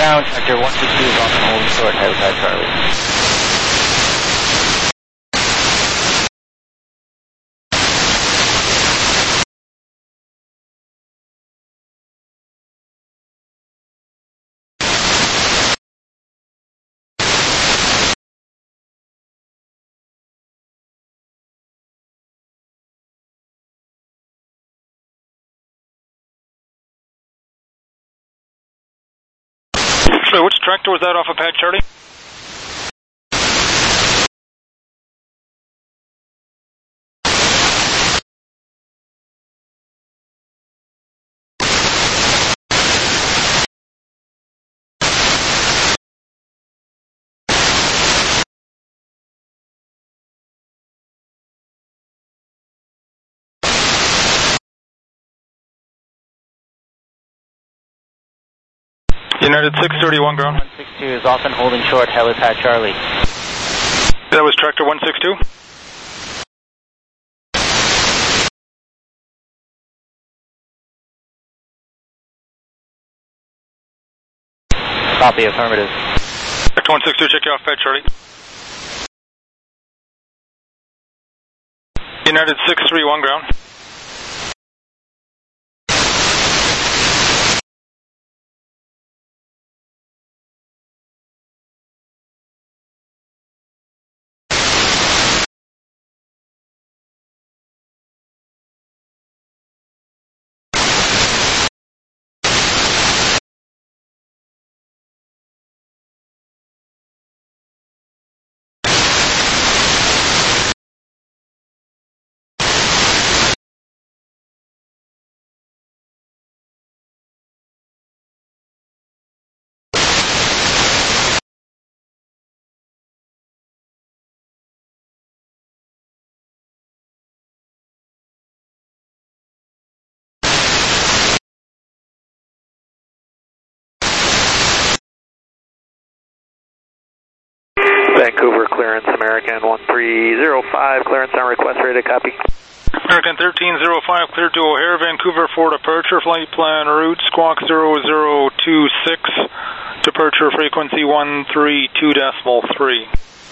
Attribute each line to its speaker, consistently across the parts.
Speaker 1: ground, Tractor 162 is on the holding short, Habitat Charlie.
Speaker 2: So which tractor was that off of pad Charlie? United 631 ground.
Speaker 1: 162 is off and holding short, Habitat Charlie.
Speaker 2: That was tractor 162?
Speaker 1: Copy, affirmative.
Speaker 2: Tractor 162, check you off pad Charlie. United 631 ground.
Speaker 3: Vancouver clearance, American 1305, clearance on request, ready to copy.
Speaker 2: American 1305, clear to O'Hare, Vancouver for departure, flight plan route, squawk 0026, departure frequency 132.3.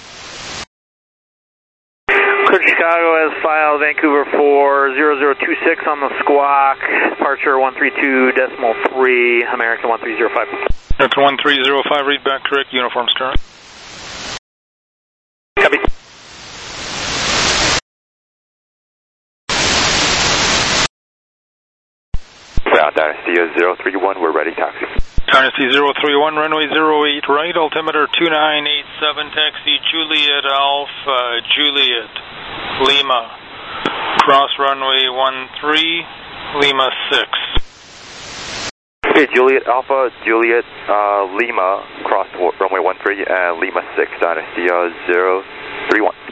Speaker 3: Clear Chicago has filed Vancouver for 0026 on the squawk, departure 132.3, American 1305.
Speaker 2: American 1305, read back correct, uniforms current.
Speaker 3: Copy.
Speaker 4: Ground Dynasty 031, we're ready, taxi.
Speaker 2: Dynasty 031, runway 08 right, altimeter 2987, taxi Juliet Alpha, Juliet, Lima, cross runway 13, Lima 6.
Speaker 4: Okay, Juliet Alpha, Juliet Lima, cross runway 13, Lima 6, Dynasty 031.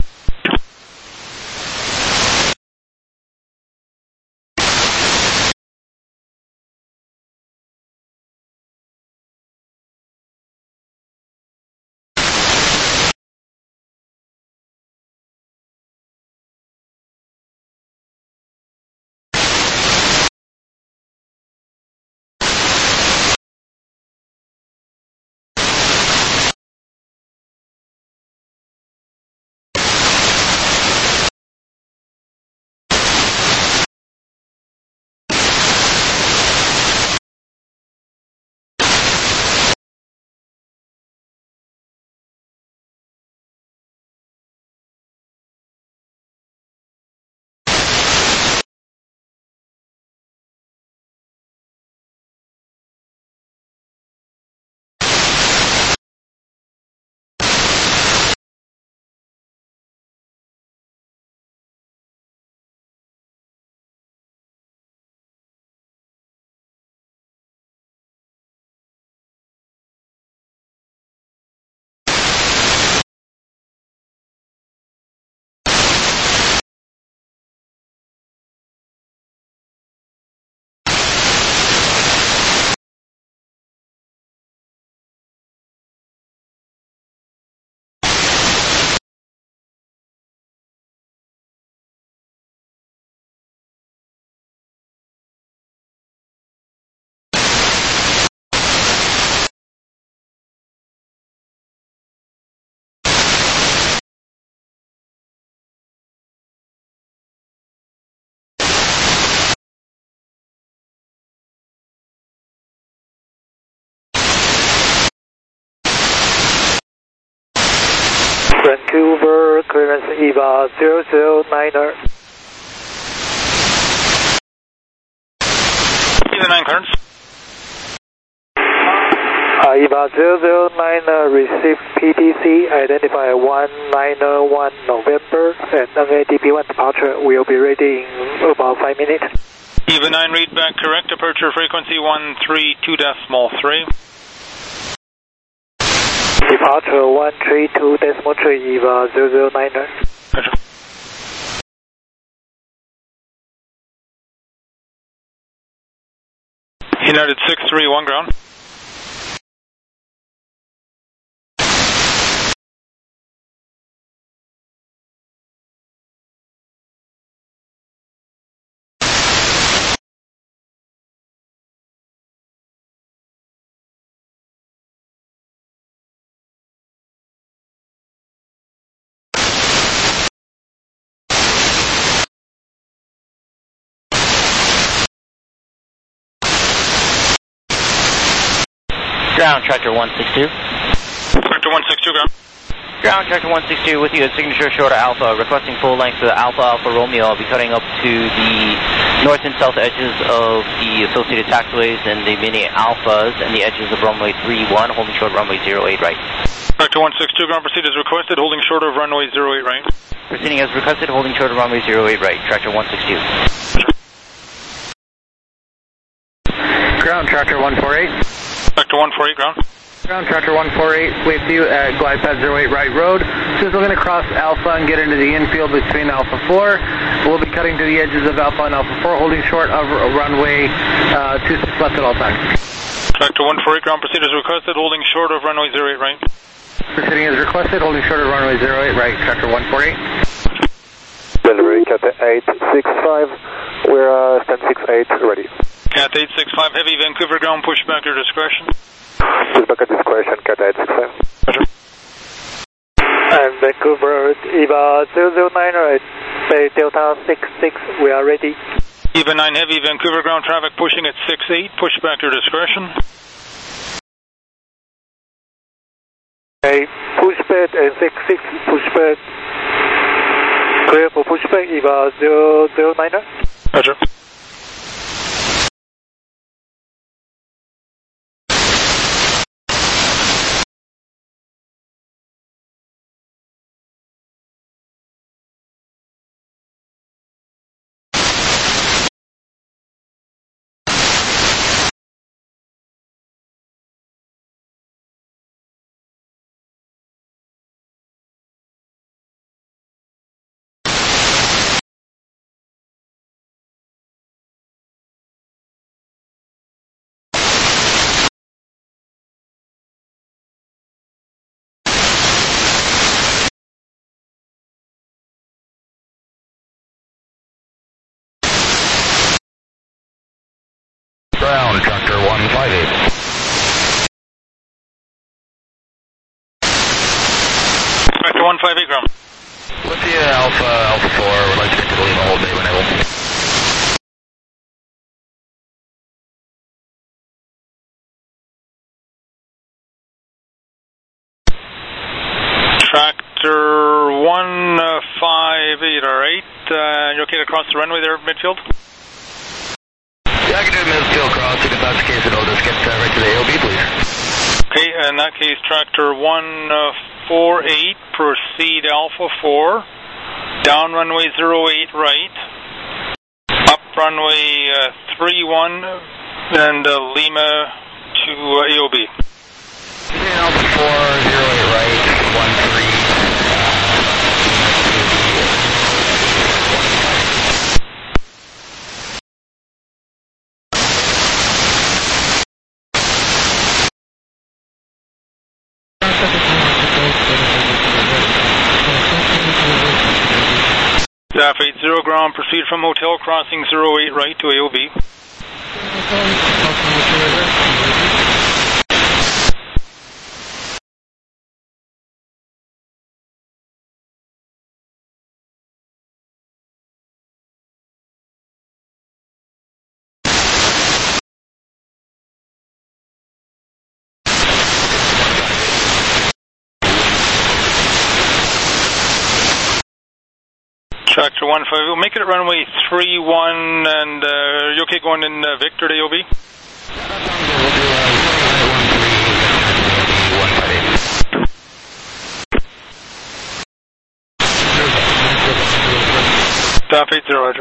Speaker 5: Vancouver, clearance EVA 009er.
Speaker 2: EVA 9 clearance.
Speaker 5: EVA 009er, receive PTC, identify 191 November, and NADP1 departure will be ready in about 5 minutes.
Speaker 2: EVA 9 read back correct, departure frequency 132.3.
Speaker 5: Departure 132.3, EVA 009er.
Speaker 2: Roger. United 631 ground.
Speaker 1: Ground, Tractor 162.
Speaker 2: Tractor 162 ground.
Speaker 1: Ground, Tractor 162 with you at signature shorter Alpha, requesting full length to Alpha Alpha Romeo. I'll be cutting up to the north and south edges of the associated taxiways and the mini Alphas and the edges of runway 31, holding short runway 08 right.
Speaker 2: Tractor 162 ground, proceed as requested, holding short of runway 08 right.
Speaker 1: Proceeding as requested, holding short of runway 08 right. Tractor 162.
Speaker 6: Ground, Tractor 148.
Speaker 2: Tractor 148 ground.
Speaker 6: Ground, Tractor 148 with you at glide pad 08 right road. Since we're going to cross Alpha and get into the infield between Alpha 4, we'll be cutting to the edges of Alpha and Alpha 4, holding short of runway 26 left at all times.
Speaker 2: Tractor 148 ground, proceed as requested, holding short of runway 08 right.
Speaker 6: Proceeding as requested, holding short of runway 08 right. Tractor 148.
Speaker 5: Delivery, Cat 865, we're 1068, ready.
Speaker 2: Cat 865, heavy Vancouver ground, push back your discretion.
Speaker 5: Push back at discretion, Cat 865.
Speaker 2: Roger.
Speaker 5: And Vancouver, EVA 009er at Bay Delta 66, we are ready.
Speaker 2: EVA 9 heavy Vancouver ground traffic pushing at 68, push back your discretion.
Speaker 5: Okay, pushback at 66, pushback. Clear for pushback, EVA 009er.
Speaker 2: Roger.
Speaker 7: Ground, Tractor 158.
Speaker 2: Tractor 158 ground.
Speaker 7: With the Alpha 4, would like to get to the Lima hold bay when able.
Speaker 2: Tractor 158, alright. You okay to cross the runway there, midfield?
Speaker 7: Yeah, I can do a midfield crossing. If that's the case, I'll just get right to the AOB, please.
Speaker 2: Okay, in that case, Tractor 148, proceed Alpha 4, down runway 08 right, up runway 31, and Lima to AOB.
Speaker 7: Alpha 4, 08 right, 13.
Speaker 2: Staff 80 ground, proceed from hotel crossing 08 right to AOB. Tractor 150, we'll make it at runway 31, and you okay going in Victor to AOB? Stop 80, roger.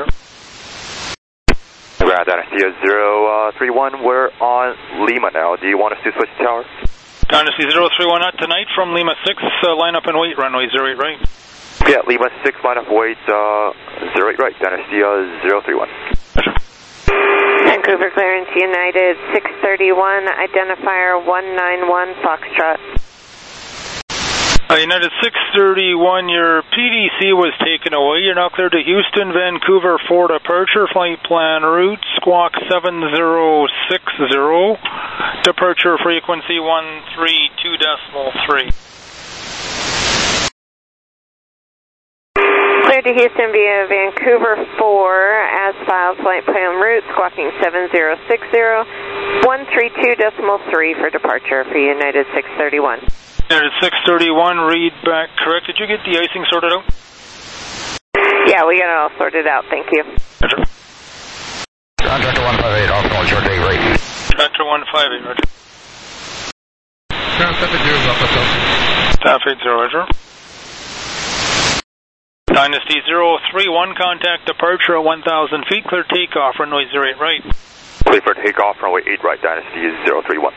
Speaker 4: Ground Dynasty 031, we're on Lima now. Do you want us to switch towers?
Speaker 2: Dynasty 031 out tonight from Lima 6, line up and wait, runway 08 right.
Speaker 4: Yeah, Lima 6, line up, wait, 08 right, Dynasty 031.
Speaker 8: Vancouver clearance United 631, identifier 191 Foxtrot.
Speaker 2: United 631, your PDC was taken away. You're now cleared to Houston, Vancouver 4 departure, flight plan route, squawk 7060, departure frequency 132.3.
Speaker 8: Cleared to Houston via Vancouver 4, as filed flight plan route, squawking 7060, 132.3 for departure for United 631.
Speaker 2: United 631, read back correct. Did you get the icing sorted out?
Speaker 8: Yeah, we got it all sorted out, thank you.
Speaker 2: Roger.
Speaker 7: Contractor 158, optimal short day rate.
Speaker 2: Tractor 158, roger.
Speaker 6: Ground 70,
Speaker 2: Staff 80, roger. Dynasty 031, contact departure at 1,000 feet, clear takeoff, runway 08 right.
Speaker 4: Clear for takeoff, runway 8 right, Dynasty 031.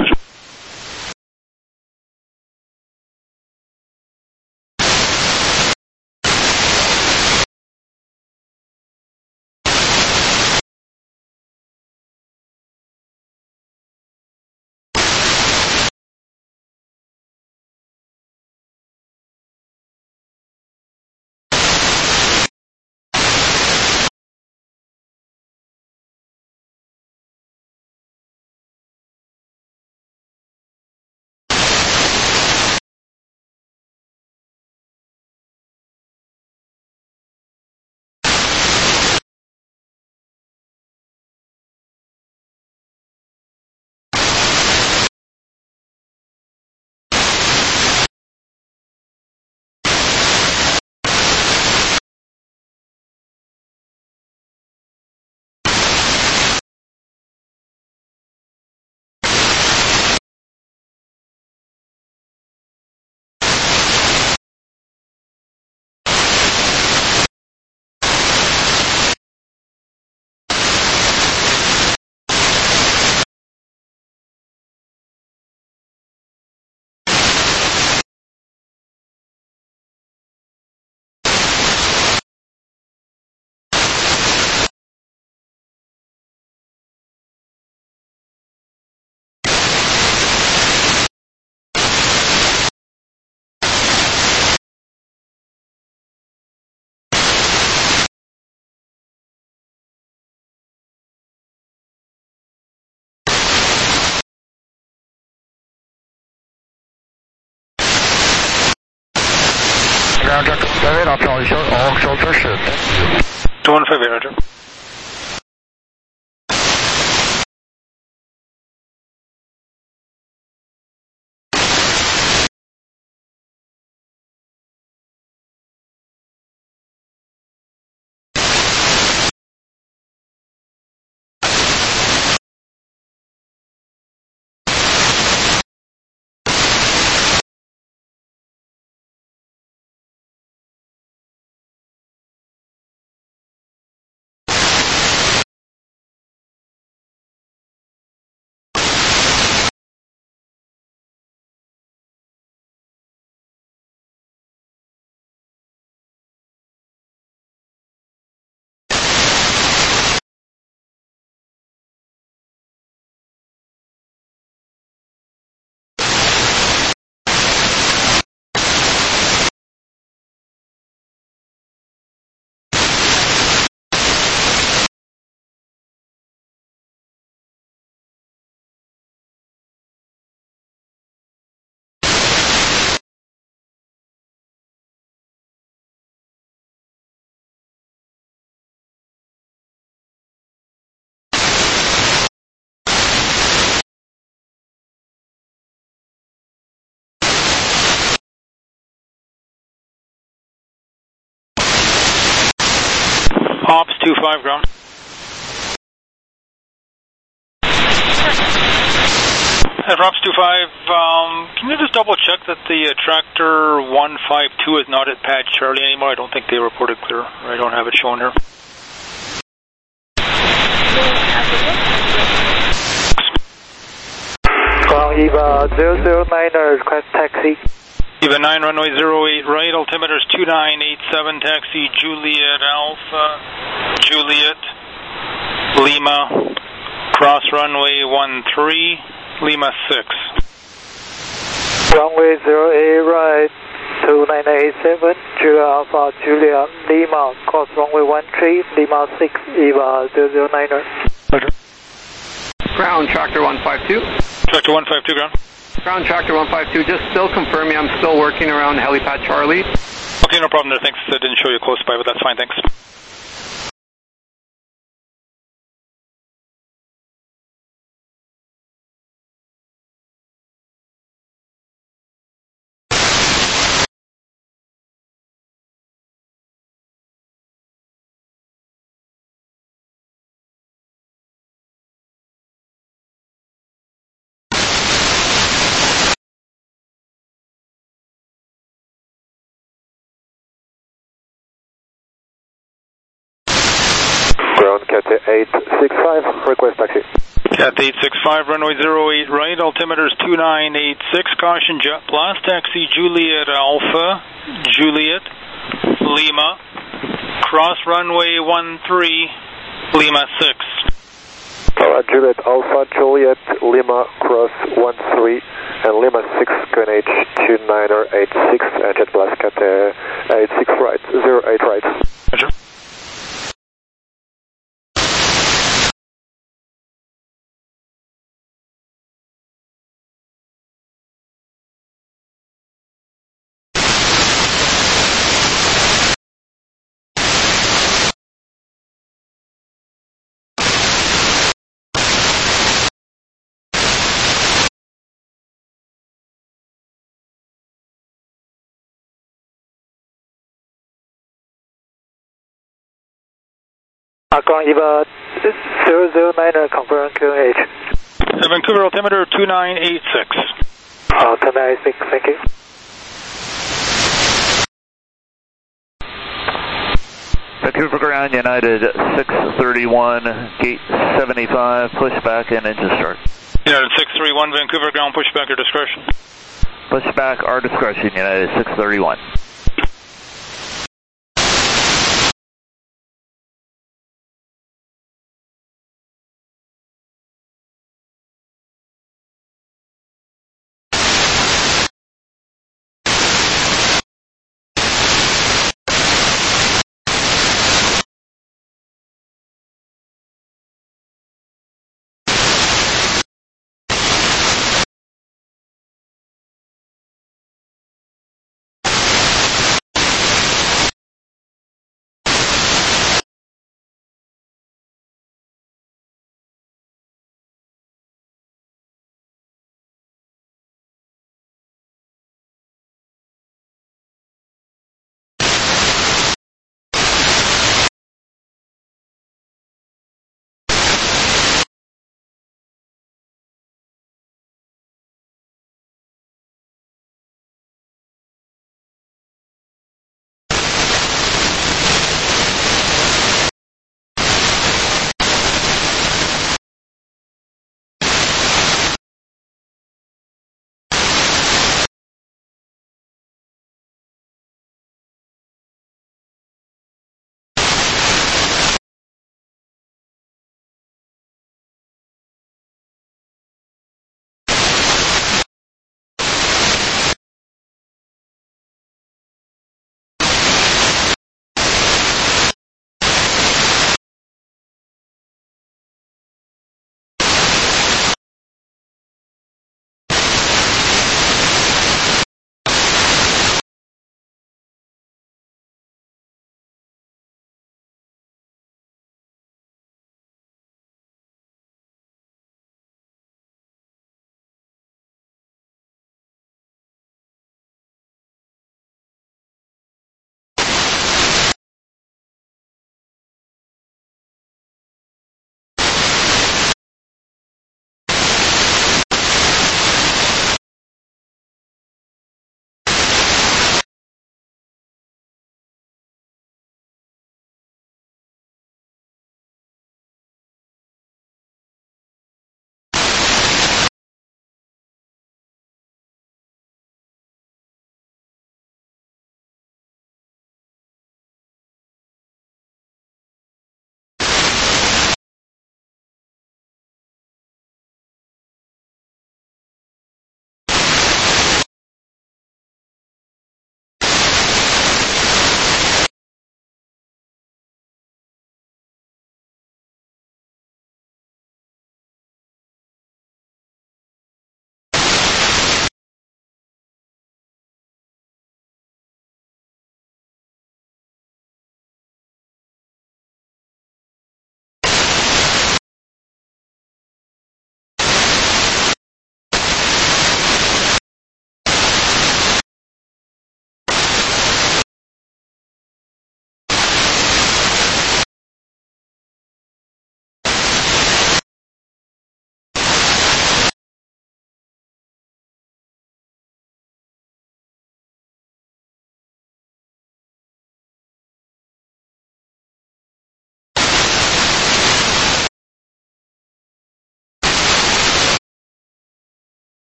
Speaker 7: Ground Tractor 158, optimal short, all shoulder shoot.
Speaker 2: 158, roger. Ops 25 ground. Ops 25, can you just double check that the tractor 152 is not at pad Charlie anymore? I don't think they reported clear. I don't have it shown here.
Speaker 5: EVA 009er, request taxi.
Speaker 2: EVA 9, runway 08 right, altimeter is 2987, taxi Juliet Alpha, Juliet, Lima, cross runway 13, Lima 6.
Speaker 5: Runway 08 right, 2987, Juliet Alpha, Juliet, Lima, cross runway 13, Lima 6, EVA 009er.
Speaker 2: Roger.
Speaker 6: Ground, tractor 152.
Speaker 2: Tractor 152, ground.
Speaker 6: Ground, tractor 152, just still confirming I'm still working around helipad Charlie.
Speaker 2: Okay, no problem there, thanks. I didn't show you close by, but that's fine, thanks.
Speaker 4: Ground, Cat 865, request taxi.
Speaker 2: Cat 865, runway 08 right, altimeter is 2986, caution jet blast, taxi Juliet Alpha, Juliet, Lima, cross runway 13, Lima 6.
Speaker 4: Juliet Alpha, Juliet, Lima, cross 13, and Lima 6, QNH 2986, jet blast, Cat 86 right, 08 right.
Speaker 2: Roger.
Speaker 5: Account EVA 009er, confirm QNH.
Speaker 2: Vancouver, altimeter 2986.
Speaker 5: 2986, thank you.
Speaker 9: Vancouver ground, United 631, gate 75, pushback and engine start.
Speaker 2: United 631, Vancouver ground, pushback, your discretion.
Speaker 9: Pushback, our discretion, United 631.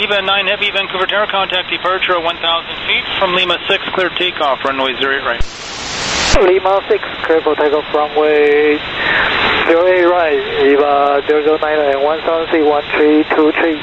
Speaker 2: Lima 9 Heavy, Vancouver Tower, contact departure at 1,000 feet from Lima 6, clear takeoff, runway 08 right.
Speaker 5: Lima 6, clear for takeoff, runway 08 right, Lima 009 and 1,000 feet, 1323.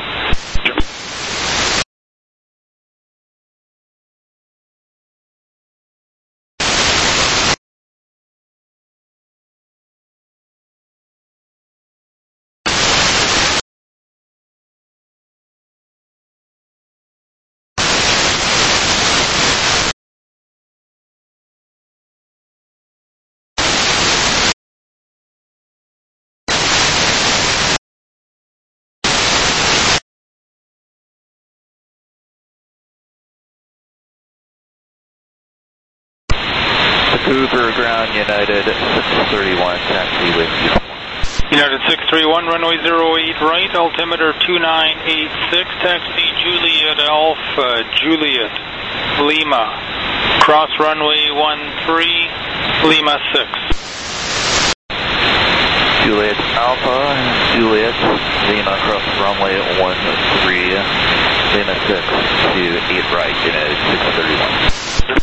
Speaker 9: Vancouver ground, United 631, taxi with you.
Speaker 2: United 631, runway 08 right, altimeter 2986, taxi Juliet Alpha, Juliet, Lima, cross runway 13, Lima 6.
Speaker 9: Juliet Alpha, Juliet, Lima, cross runway 13, Lima 6 to 8 right, United 631.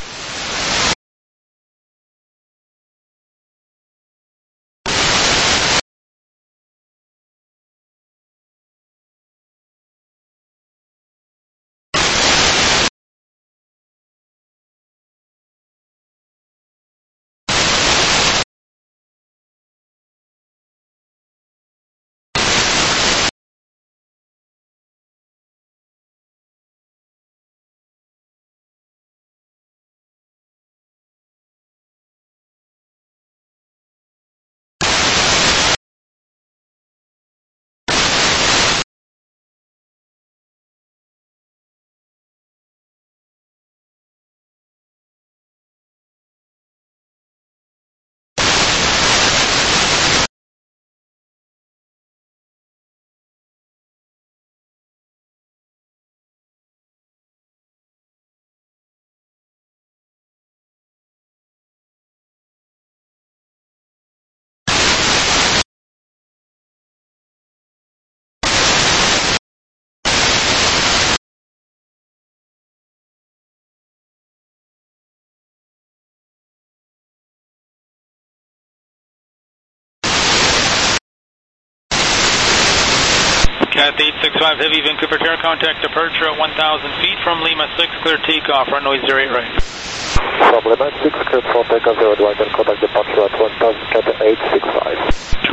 Speaker 2: Cat 865 Heavy, Vancouver Tower, contact departure at 1,000 feet from Lima 6, clear takeoff, runway 08 right.
Speaker 4: From Lima 6, clear for takeoff 0 right and contact departure at 1,000, Cat 865.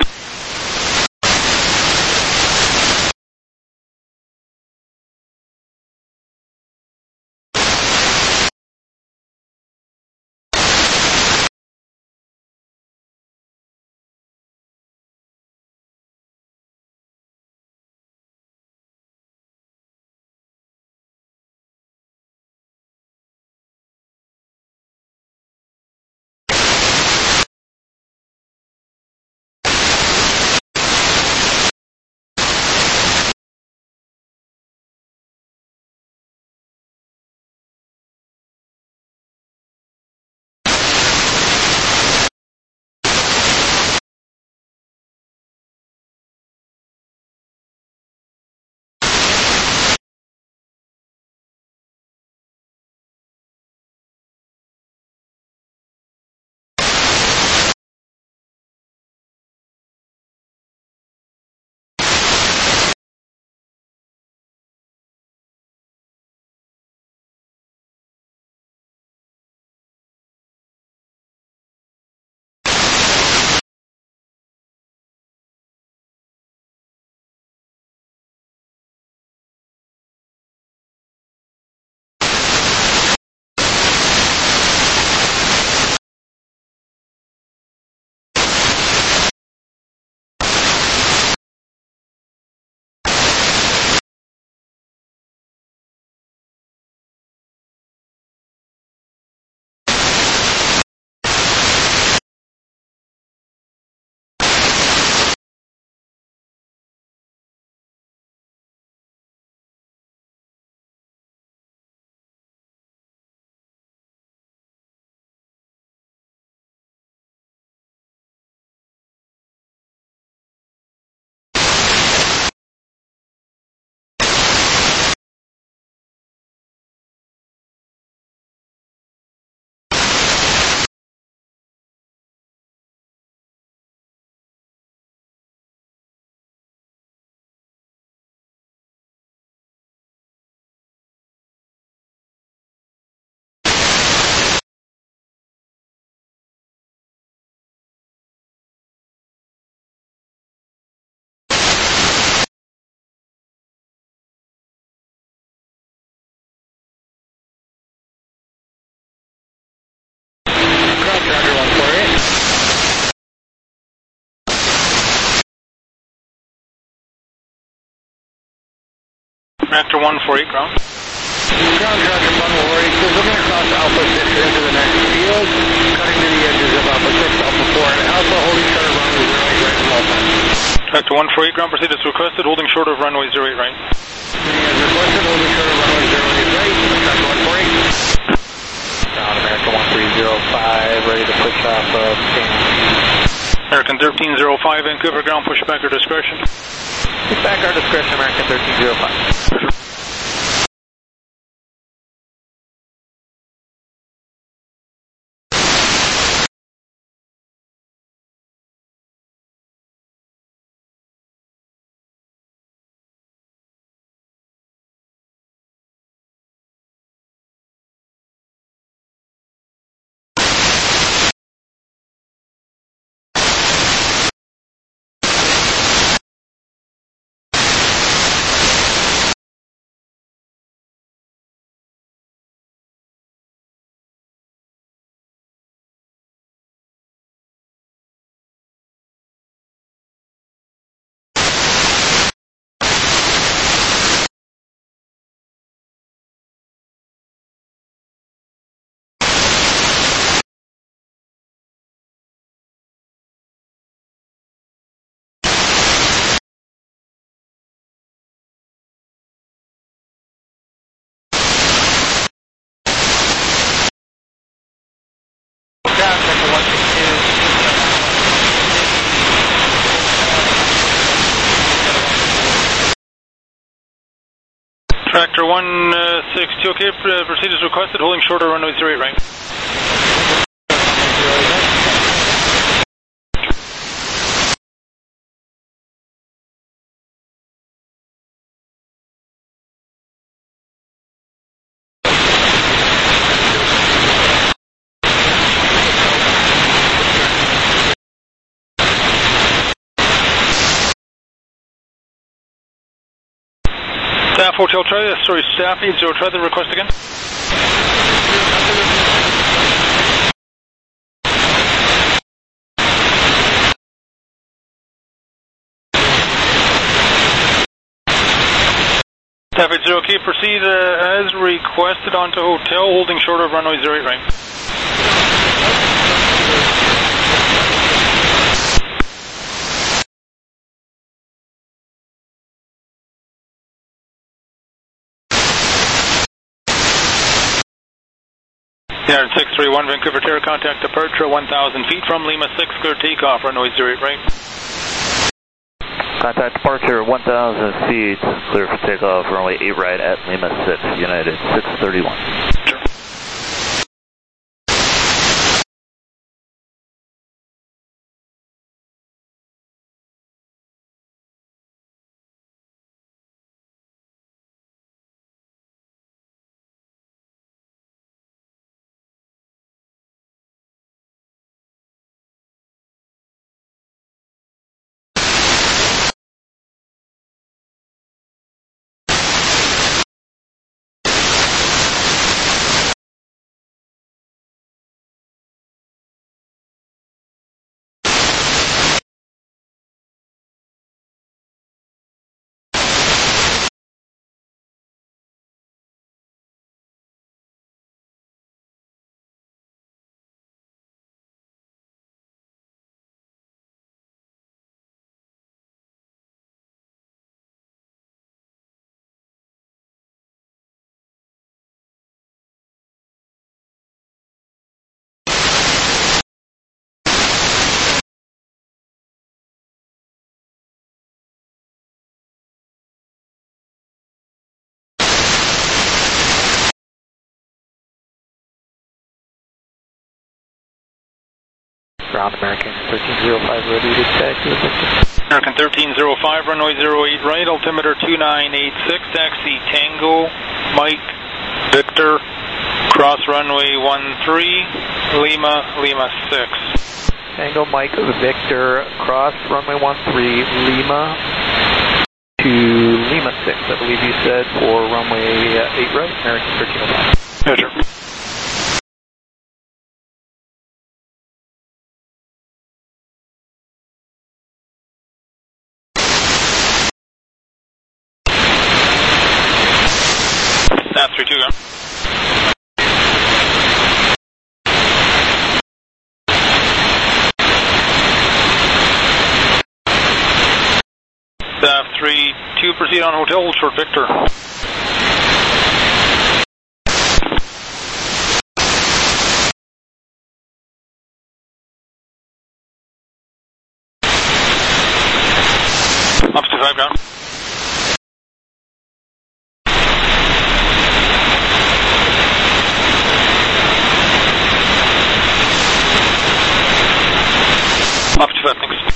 Speaker 2: Vector 148, ground.
Speaker 6: Ground traffic 148, so we're going to cross Alpha 6 into the next field, cutting to the edges of Alpha 6, Alpha 4, and Alpha, holding short of runway 08 right as well.
Speaker 2: Vector 148, ground proceed as requested, holding short of runway 08 right.
Speaker 6: As requested, holding short of runway 08 right, track 148.
Speaker 5: Ground American 1305, ready to push off of King.
Speaker 2: American 1305, Vancouver, ground push back or discretion.
Speaker 5: Push back our discretion, American 1305.
Speaker 2: Tractor 162, okay, proceed as requested, holding short of runway 08 right. Staff Hotel Charlie, sorry, staff 80, try the request again. Staff 80, okay, proceed as requested onto hotel, holding short of runway 08 right. Yeah, 631 Vancouver Terra, contact departure 1,000 feet from Lima 6, clear takeoff, runway 08 right.
Speaker 9: Contact departure 1,000 feet, clear for takeoff, runway 8 right at Lima 6, United 631.
Speaker 2: Sure.
Speaker 5: Ground American 1305, ready to taxi with Victor.
Speaker 2: American 1305, runway 08 right, altimeter 2986, taxi Tango, Mike, Victor, cross runway 13, Lima 6.
Speaker 5: Tango, Mike, Victor, cross runway 13, Lima to Lima 6, I believe you said, for runway 8 right, American 1305.
Speaker 2: Yes, sir. Staff 32, go. Staff 32, proceed on hotel, hold short Victor. Officer 5, ground. Officer 5, thanks.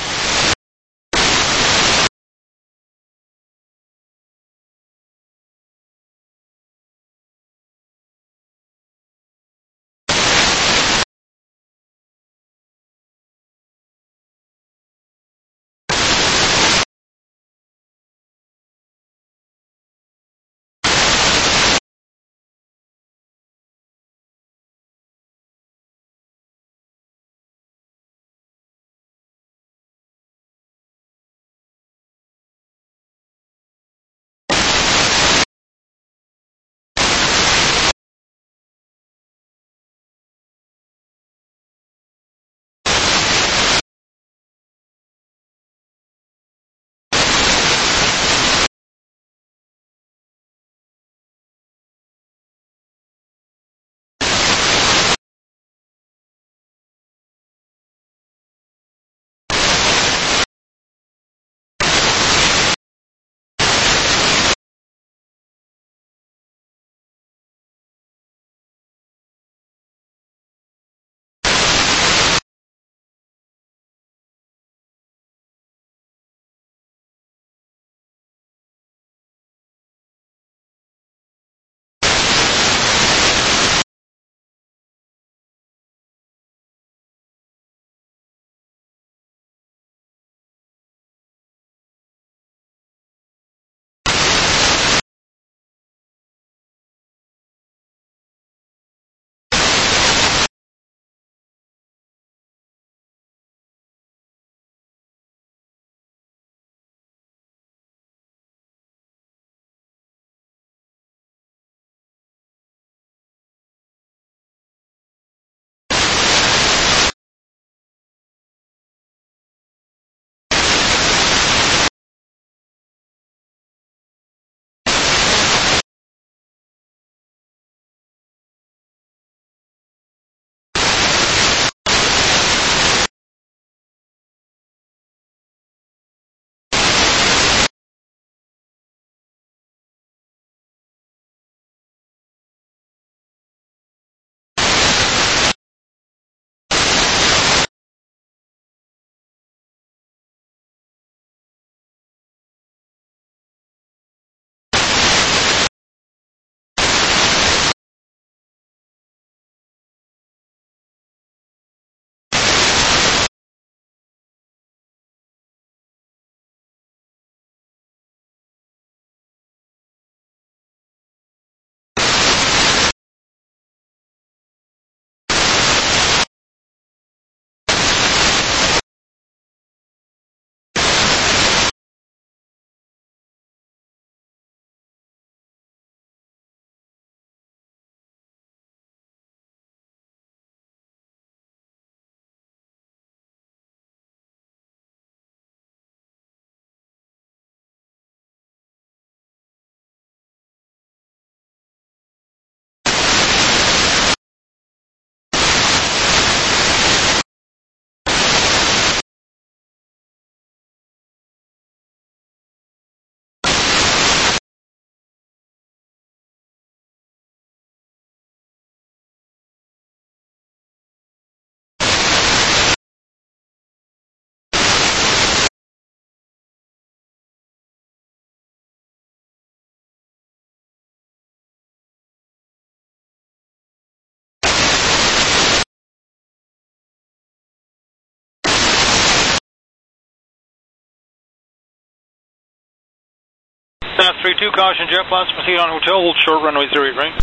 Speaker 2: Staff 32, caution jet plots, proceed on hotel, hold short runway 08 right.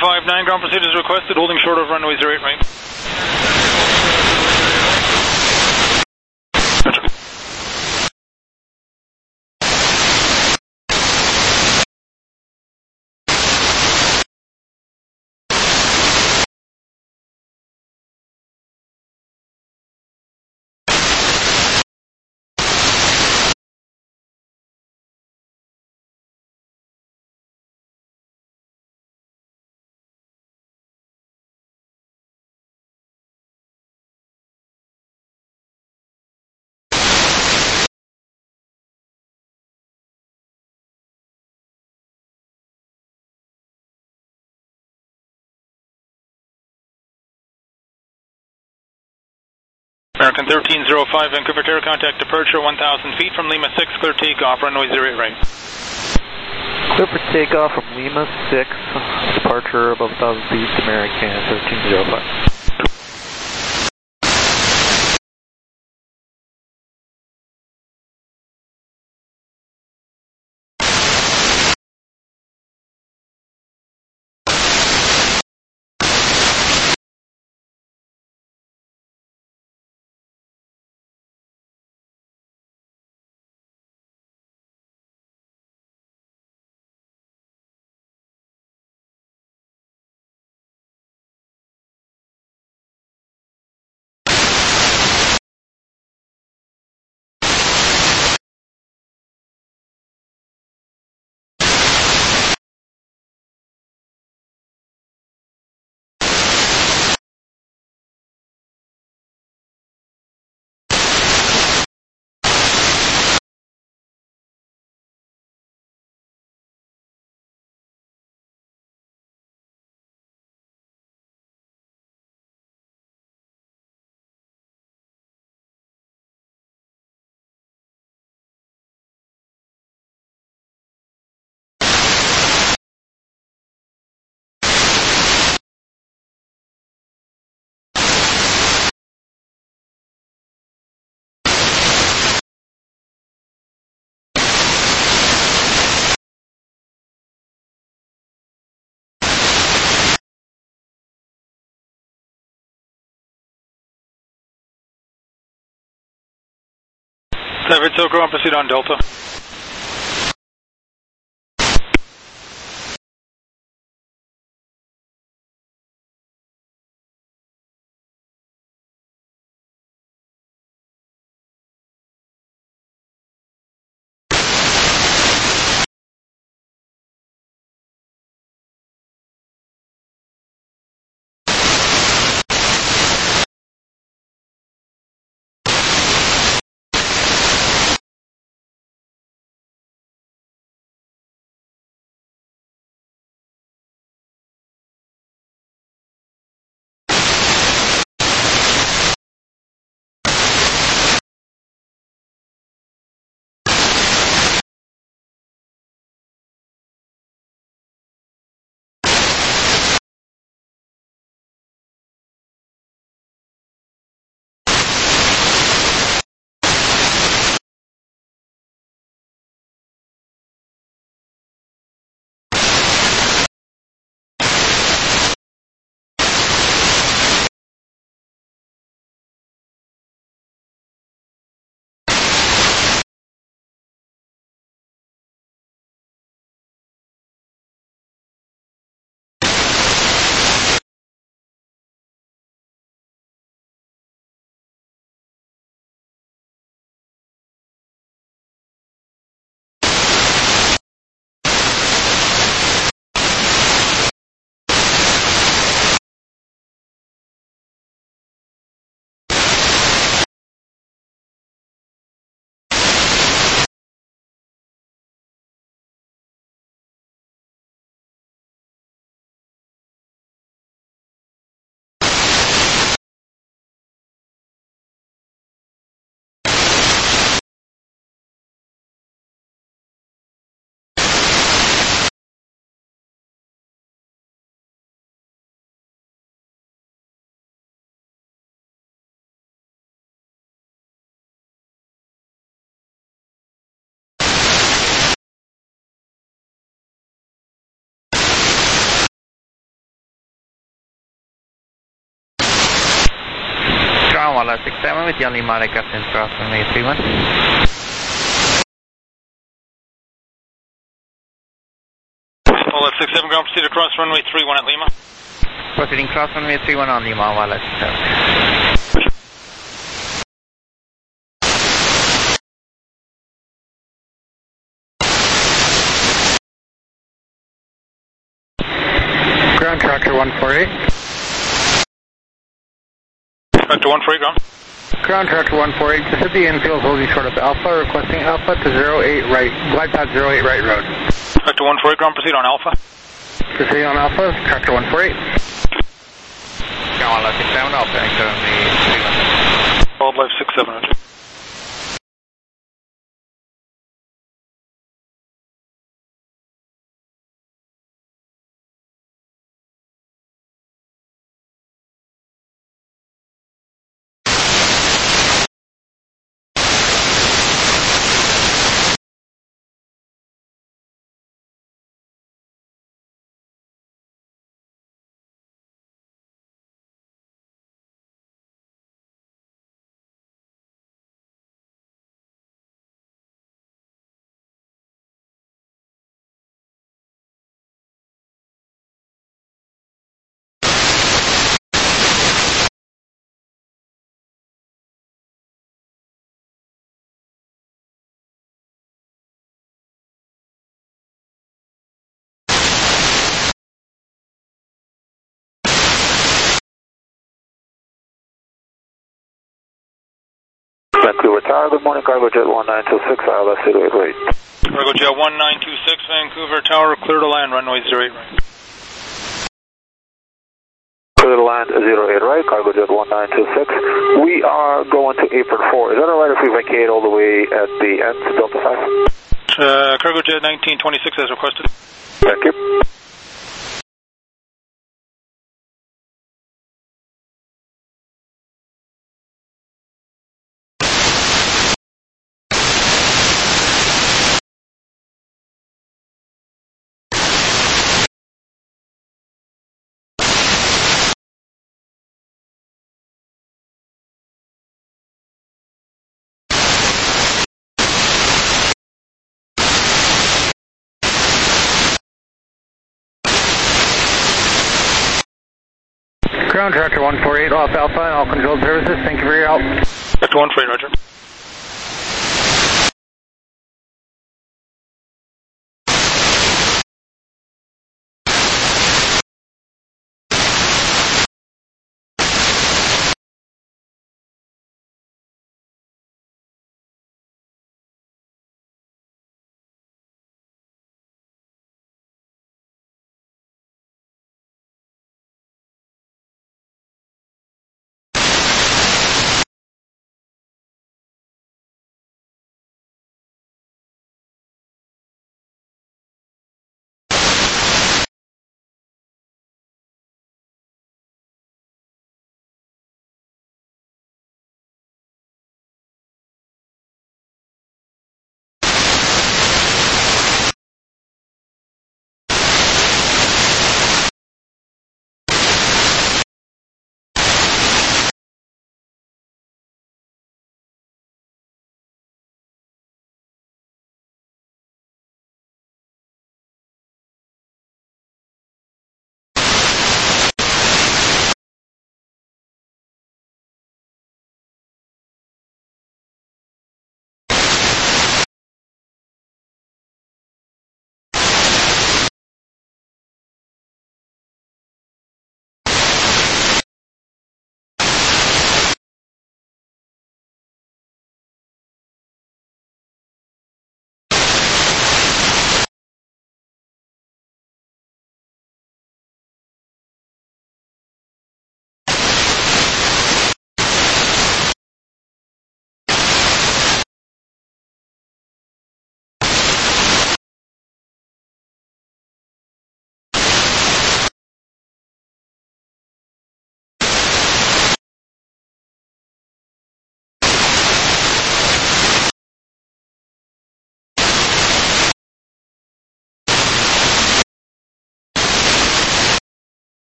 Speaker 2: 059, ground pursuit is requested, holding short of runway 08 right. American 1305, Vancouver Tower, contact departure 1,000 feet from Lima 6, clear takeoff, runway 08 right.
Speaker 9: Clear for takeoff from Lima 6, departure above 1,000 feet, American 1305. San Francisco, ground pursuit on Delta.
Speaker 6: Walla 67 with Yan Lima Request in cross runway 31.
Speaker 2: Walla 67, ground proceed across runway 31 at Lima.
Speaker 6: Proceeding cross runway 31 on Lima Walla 67. Ground Tractor 148.
Speaker 2: Tractor 148, ground.
Speaker 6: Ground Tractor 148, just at the infield holding short of Alpha, requesting Alpha to 08 right, glide path 08 right road.
Speaker 2: Tractor 148, ground, proceed on Alpha.
Speaker 6: Proceeding on Alpha, Tractor 148. Ground 167 Alpha, anchor on the 31.
Speaker 2: Hold life 67, roger.
Speaker 4: Vancouver Tower, good morning, Cargo Jet 1926, ILS 08 right.
Speaker 2: Cargo Jet 1926, Vancouver Tower, clear to land, runway 08 right.
Speaker 4: Clear to land 08 right, Cargo Jet 1926. We are going to apron 4. Is that alright if we vacate all the way at the end, Delta 5?
Speaker 2: Cargo Jet 1926 as requested.
Speaker 4: Thank you.
Speaker 6: Ground Tractor 148 off Alpha and all controlled services, thank you for your help.
Speaker 2: Tractor 148, roger.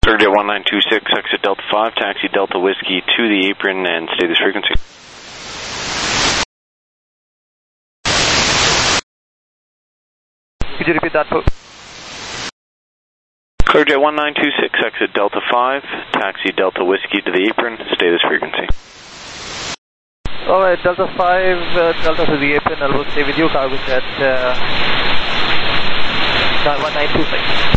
Speaker 10: ClearJet 1926, exit Delta 5, taxi Delta Whiskey to the apron and stay this frequency.
Speaker 9: Could you repeat that?
Speaker 10: ClearJet 1926, exit Delta 5, taxi Delta Whiskey to the apron, stay this frequency.
Speaker 9: Alright, Delta 5, Delta to the apron, I will stay with you, cargo jet 1926.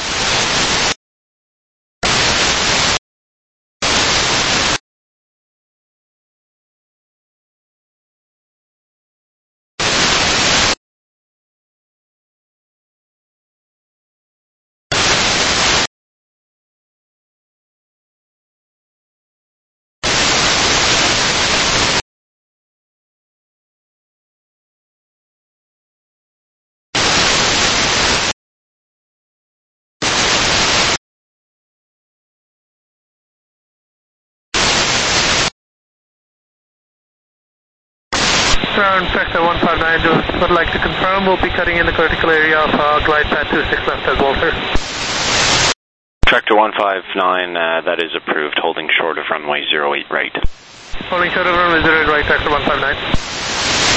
Speaker 6: Ground Vector 159, would like to confirm we'll be cutting in the critical area of glide path 26 left as Walter.
Speaker 10: Tractor 159, that is approved, holding short of runway 08 right.
Speaker 6: Holding short of runway 08 right, Tractor 159.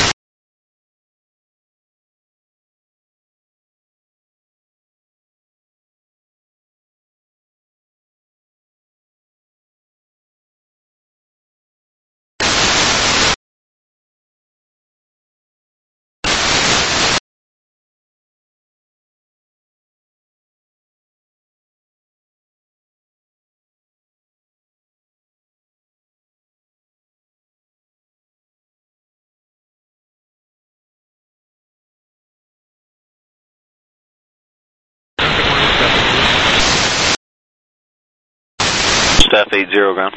Speaker 10: Staff 80 ground.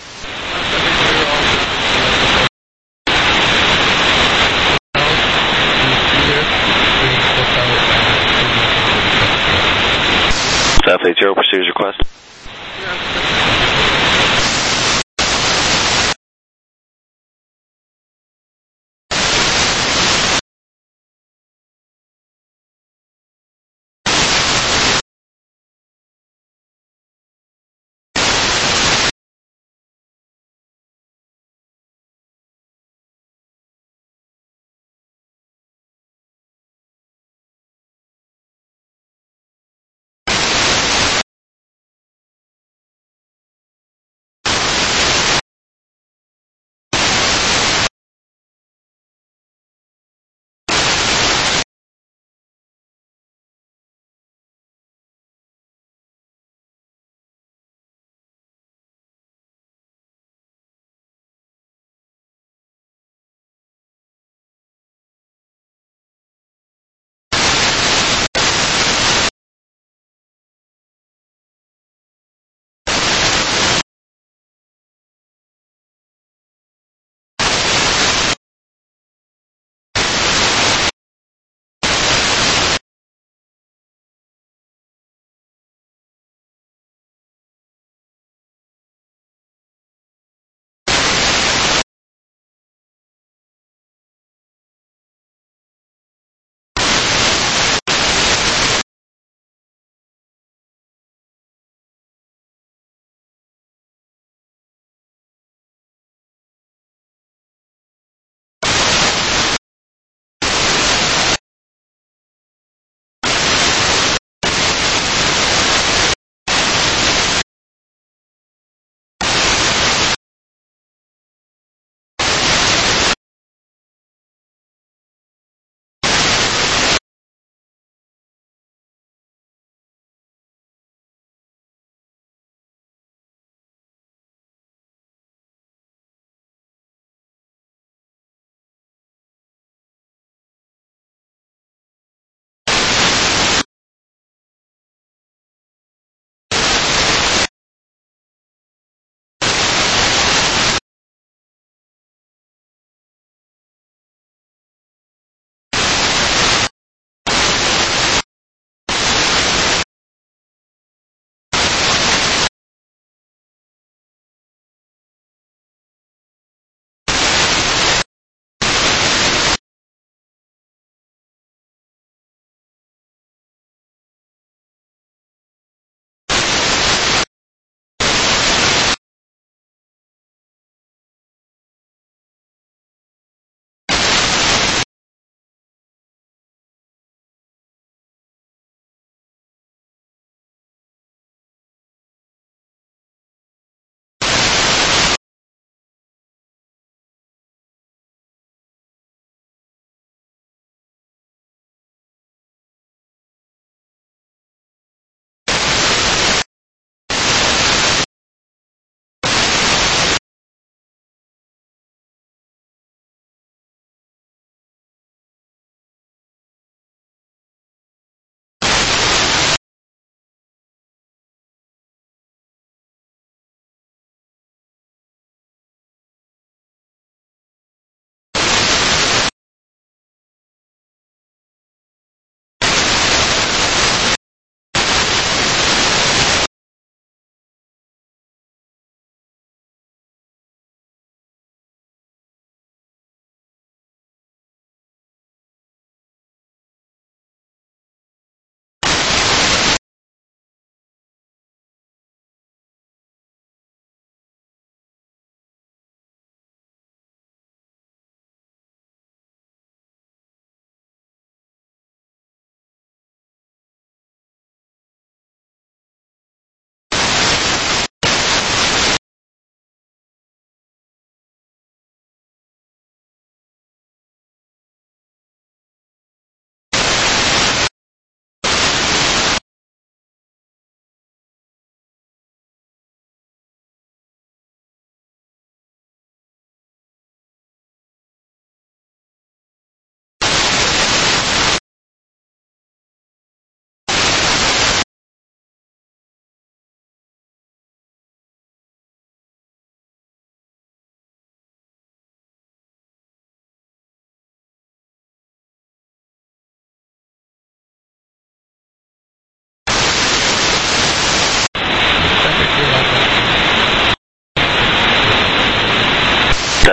Speaker 10: Staff 80, procedures request.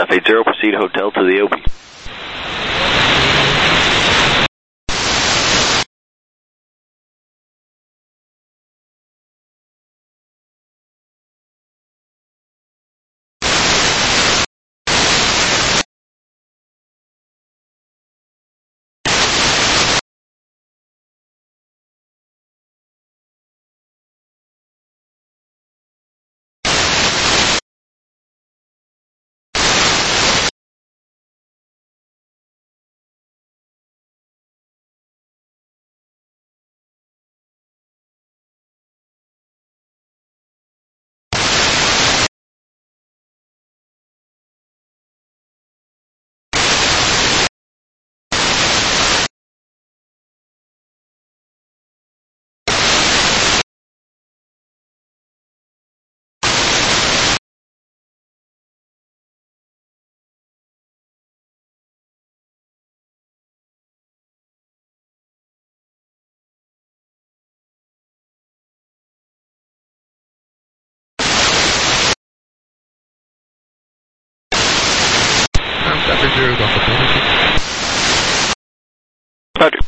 Speaker 11: F80, proceed hotel to the OP.
Speaker 2: Roger.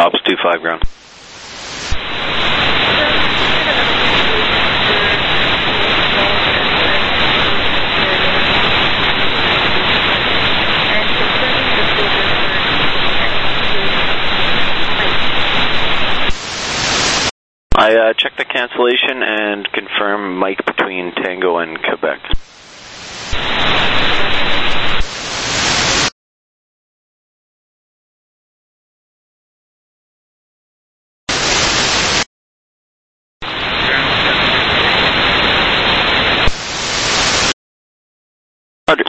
Speaker 11: Ops 25 ground. I checked the cancellation and confirm Mike between Tango and Quebec. Roger.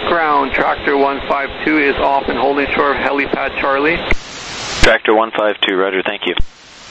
Speaker 6: ground. Tractor 152 is off and holding short of helipad Charlie.
Speaker 11: Tractor 152, roger, thank you.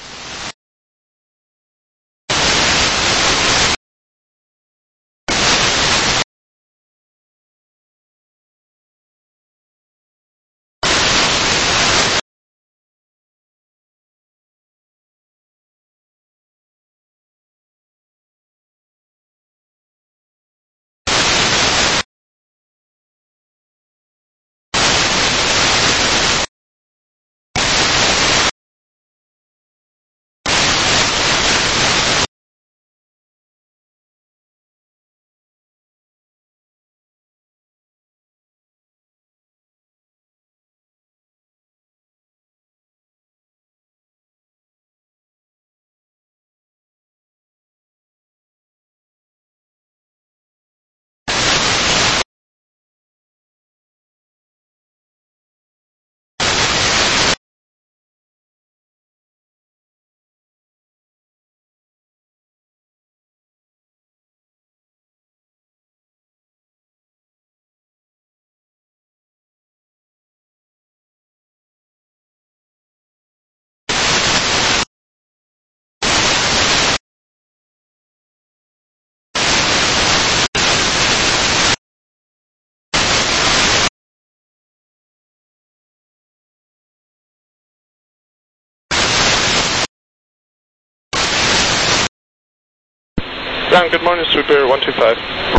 Speaker 12: Ground, good morning, Sweeper 125.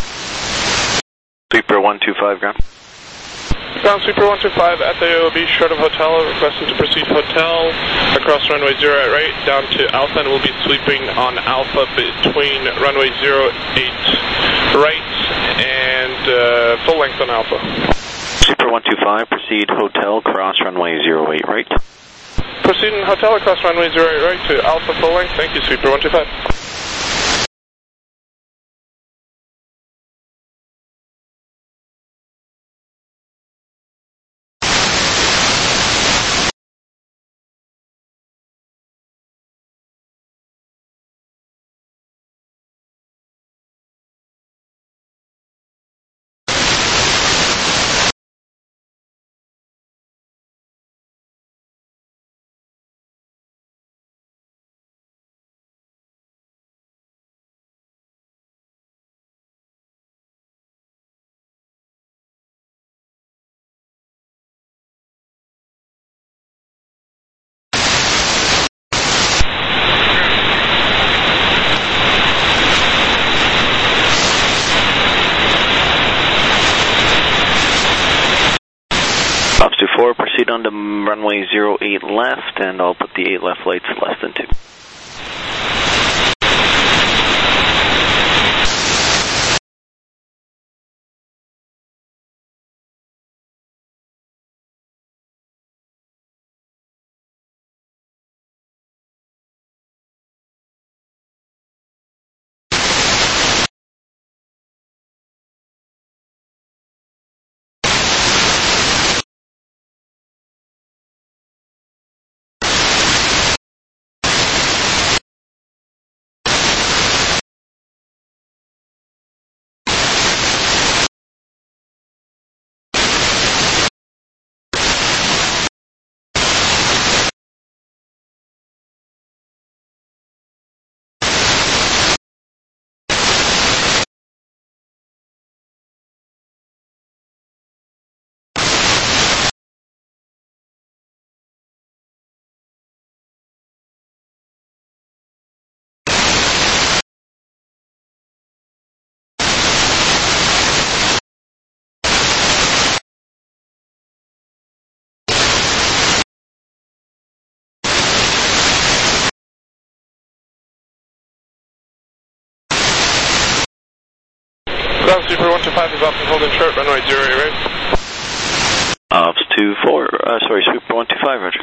Speaker 11: Sweeper 125, ground.
Speaker 12: Ground, Sweeper 125 at the AOB, short of hotel, requesting to proceed hotel, across runway 0 at right, down to Alpha, and we'll be sweeping on Alpha between runway 08 right and full length on Alpha.
Speaker 11: Sweeper 125, proceed hotel, cross runway 08 right.
Speaker 12: Proceeding hotel across runway 08 right to Alpha full length, thank you, Sweeper 125.
Speaker 11: Ops 24, proceed on to runway 08 left, and I'll put the 8 left lights less than 2.
Speaker 12: Ground Sweeper 125 is off and holding short, runway 08 right.
Speaker 11: Ops 24, sorry, Sweeper 125, roger.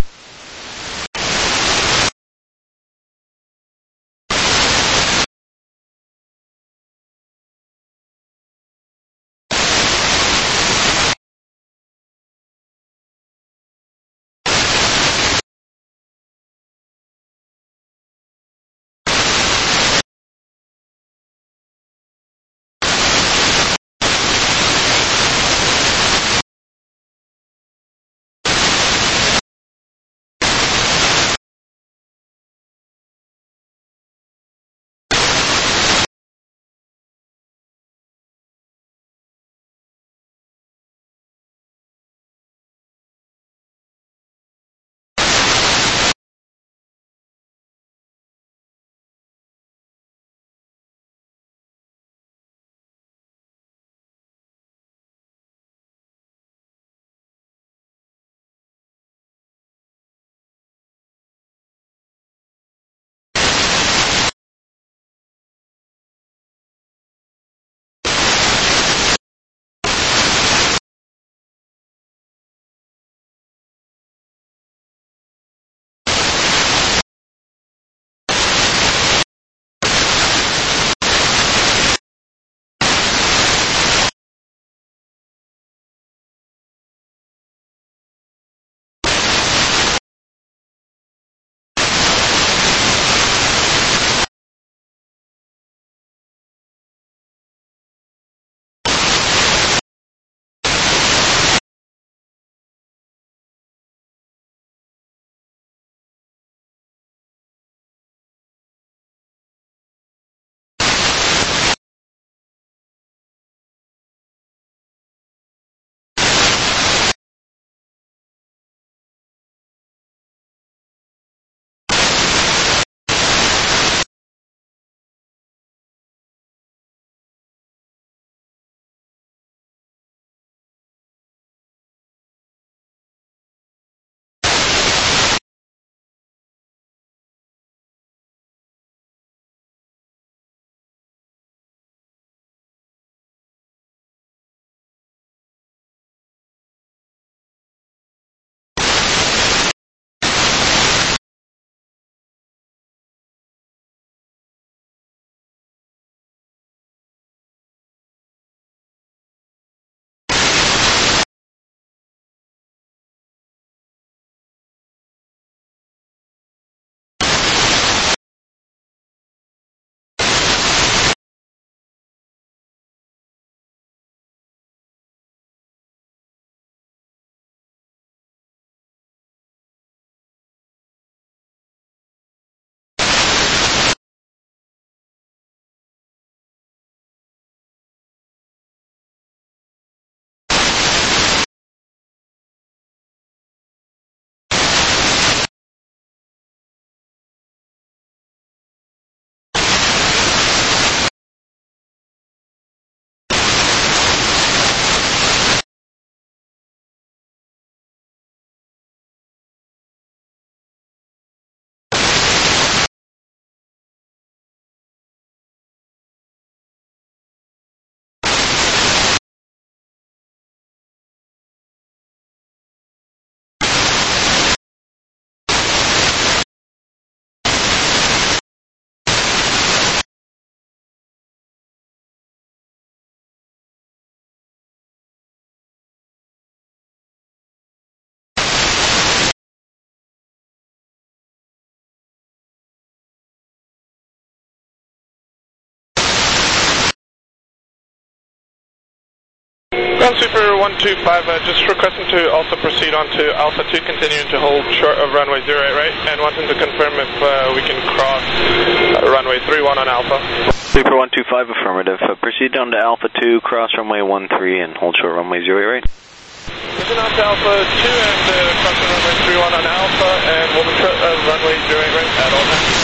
Speaker 12: Ground Sweeper 125, just requesting to also proceed on to Alpha 2, continuing to hold short of runway 08 right, and wanting to confirm if we can cross runway 31 on Alpha.
Speaker 11: Sweeper 125, affirmative. Proceed down to Alpha 2, cross runway 13 and hold short runway 08 right.
Speaker 12: Moving on to Alpha 2 and crossing runway 31 on Alpha, and holding short of runway 08 right at all times.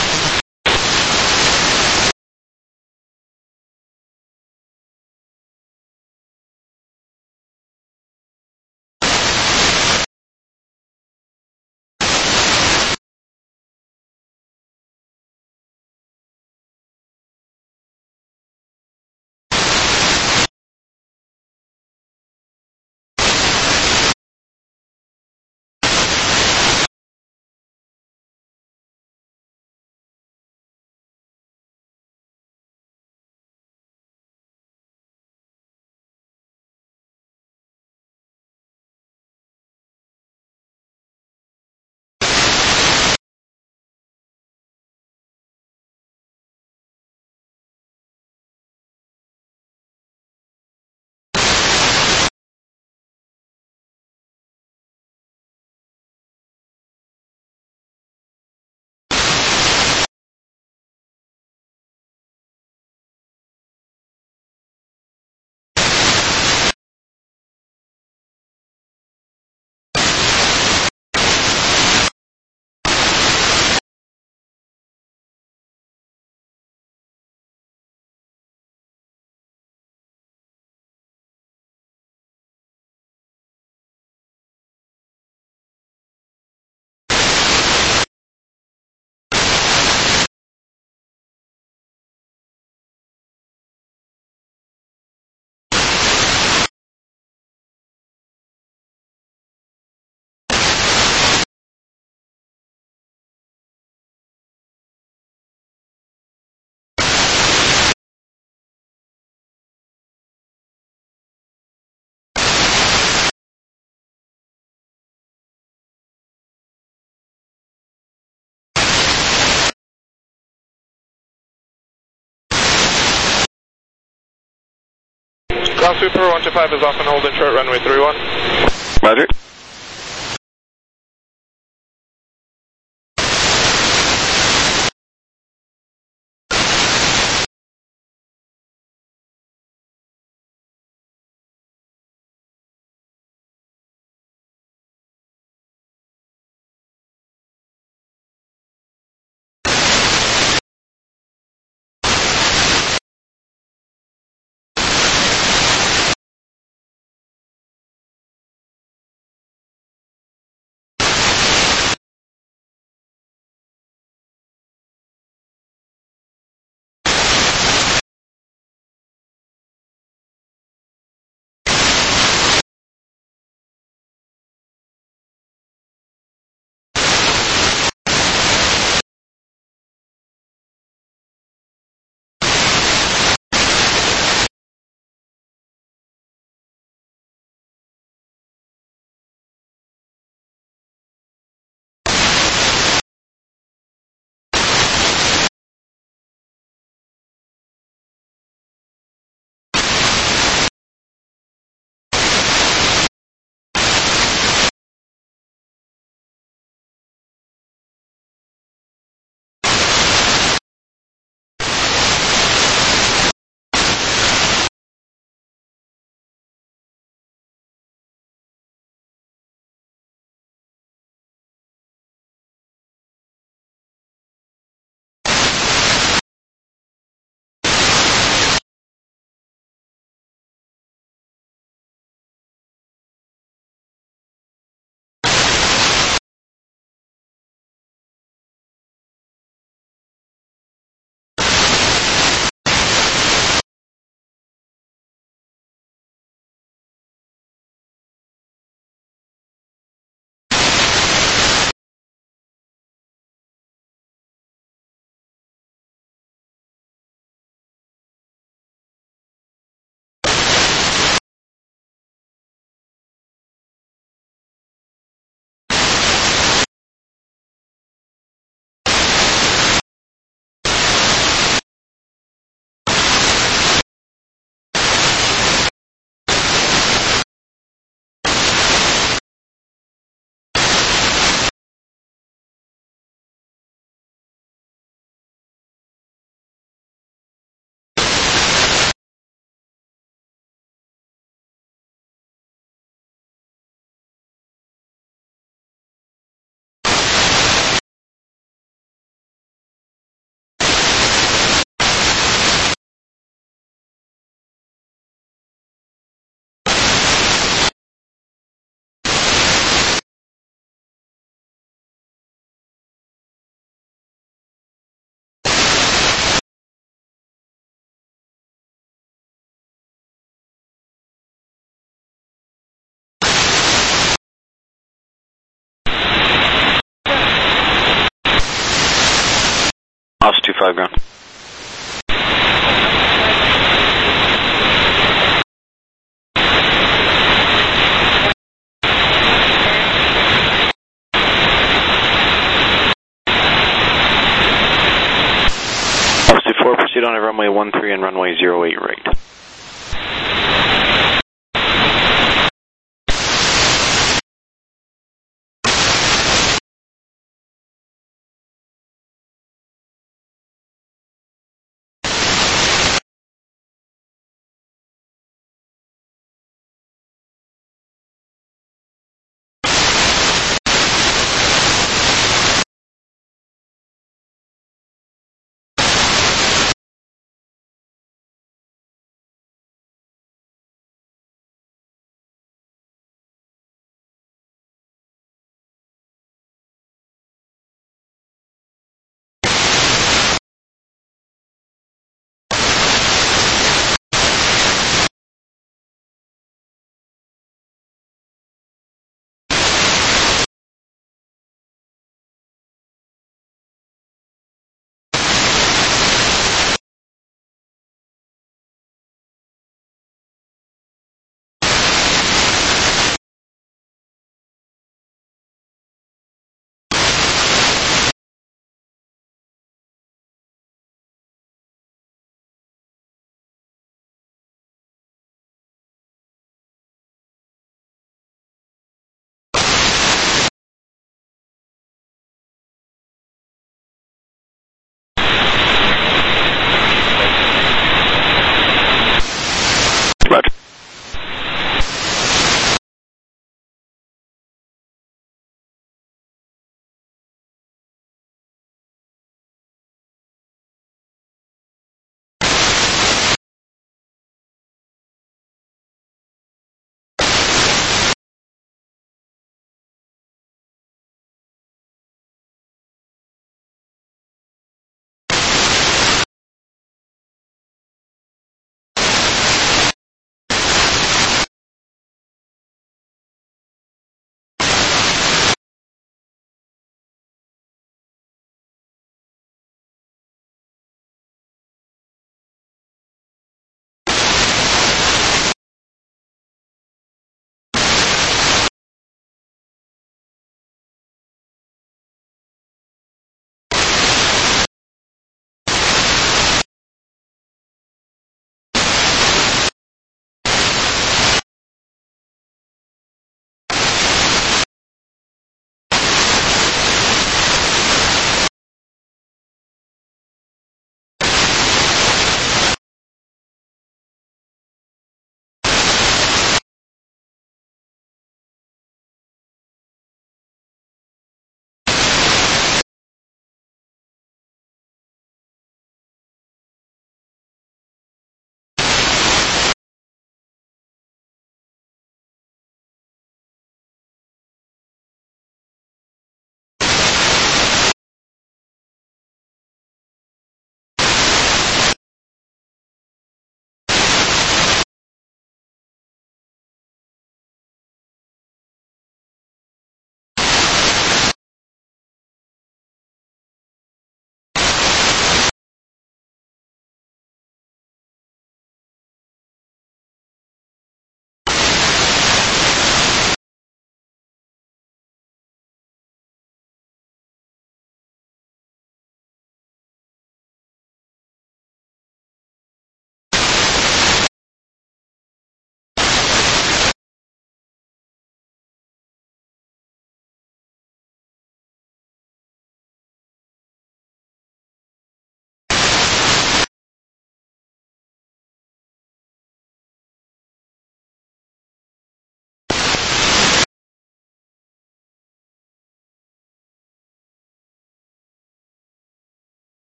Speaker 12: Ground Sweeper 125 is off and holding short runway 31.
Speaker 11: Roger. Ops 25 ground. Ops 24, proceed on a runway 13 and runway 08 right.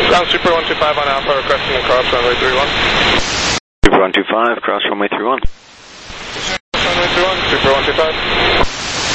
Speaker 12: Ground Super 125 on Alpha, requesting to cross runway 31.
Speaker 11: Super 125, cross runway 31.
Speaker 12: Runway 31, Super 125.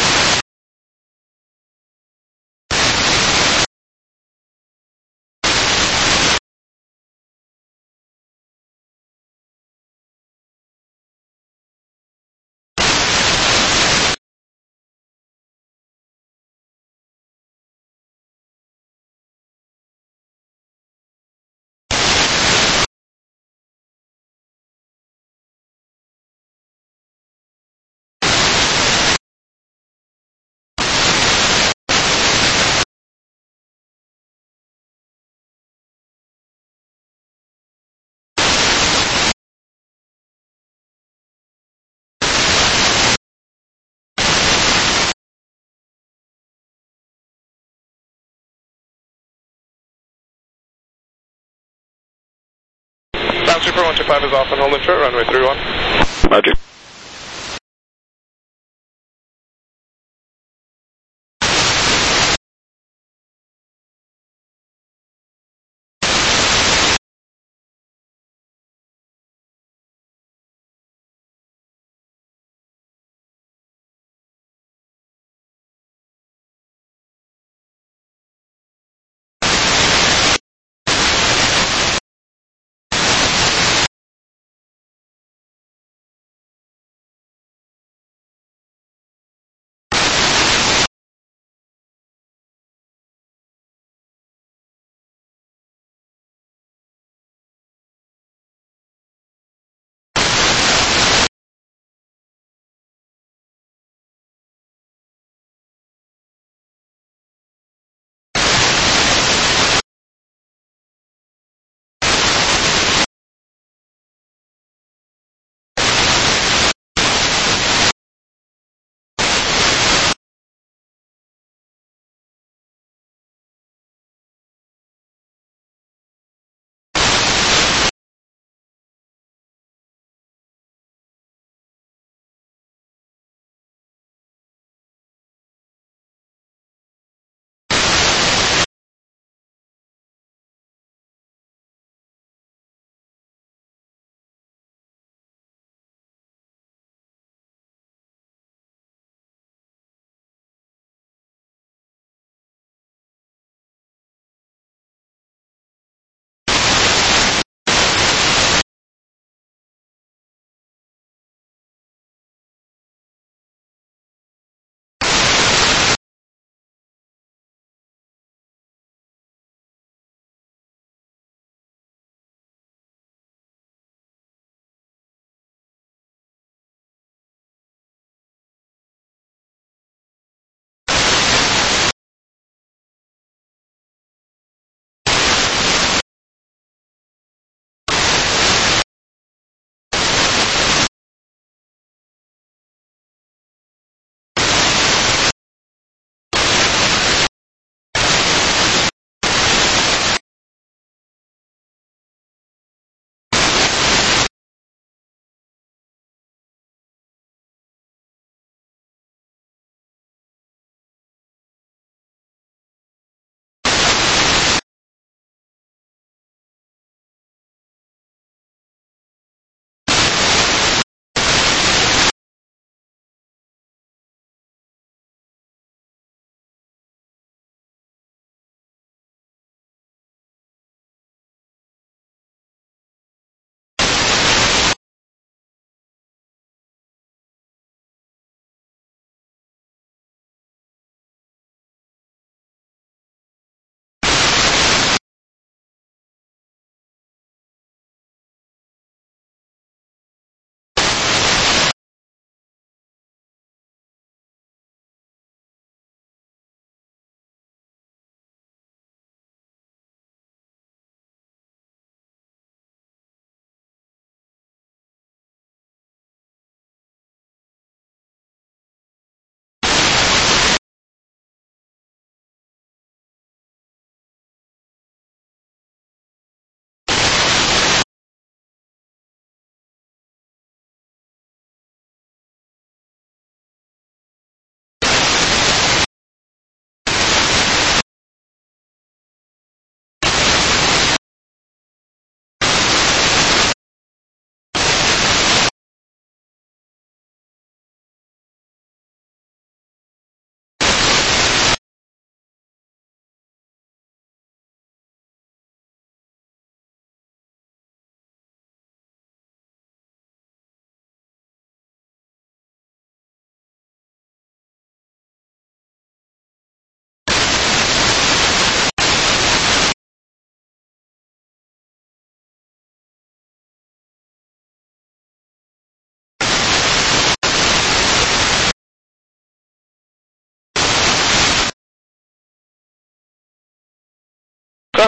Speaker 12: Ground Super 125 is off and holding short, runway 31.
Speaker 11: Roger.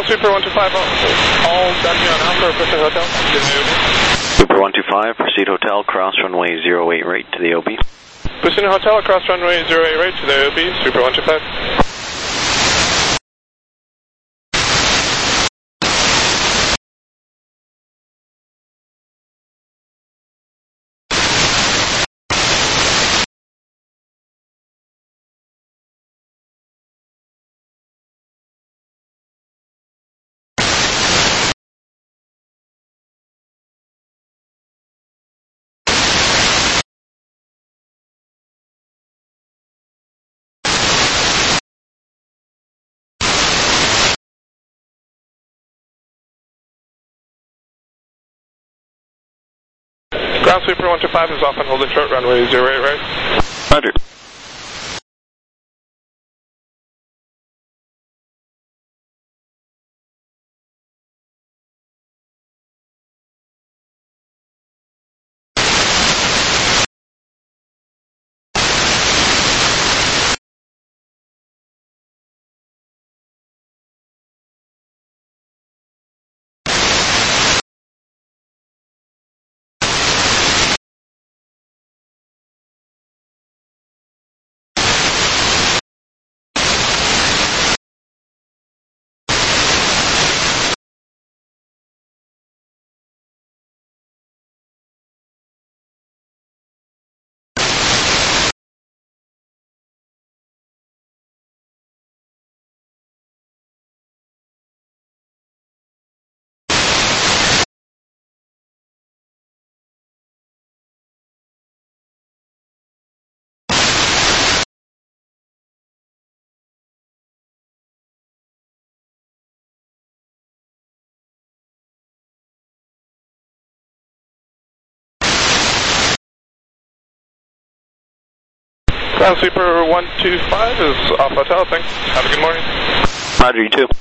Speaker 12: Super 125, all done here on Alpha, requesting hotel.
Speaker 11: Super 125, proceed hotel, cross runway 08 right to the OB.
Speaker 12: Proceeding hotel, across runway 08 right to the OB, Super 125. Ground Super 125 is off and holding short, runway 08 right.
Speaker 11: Roger.
Speaker 12: Ground Super 125 is off hotel, thanks. Have a good morning.
Speaker 11: Roger, you too.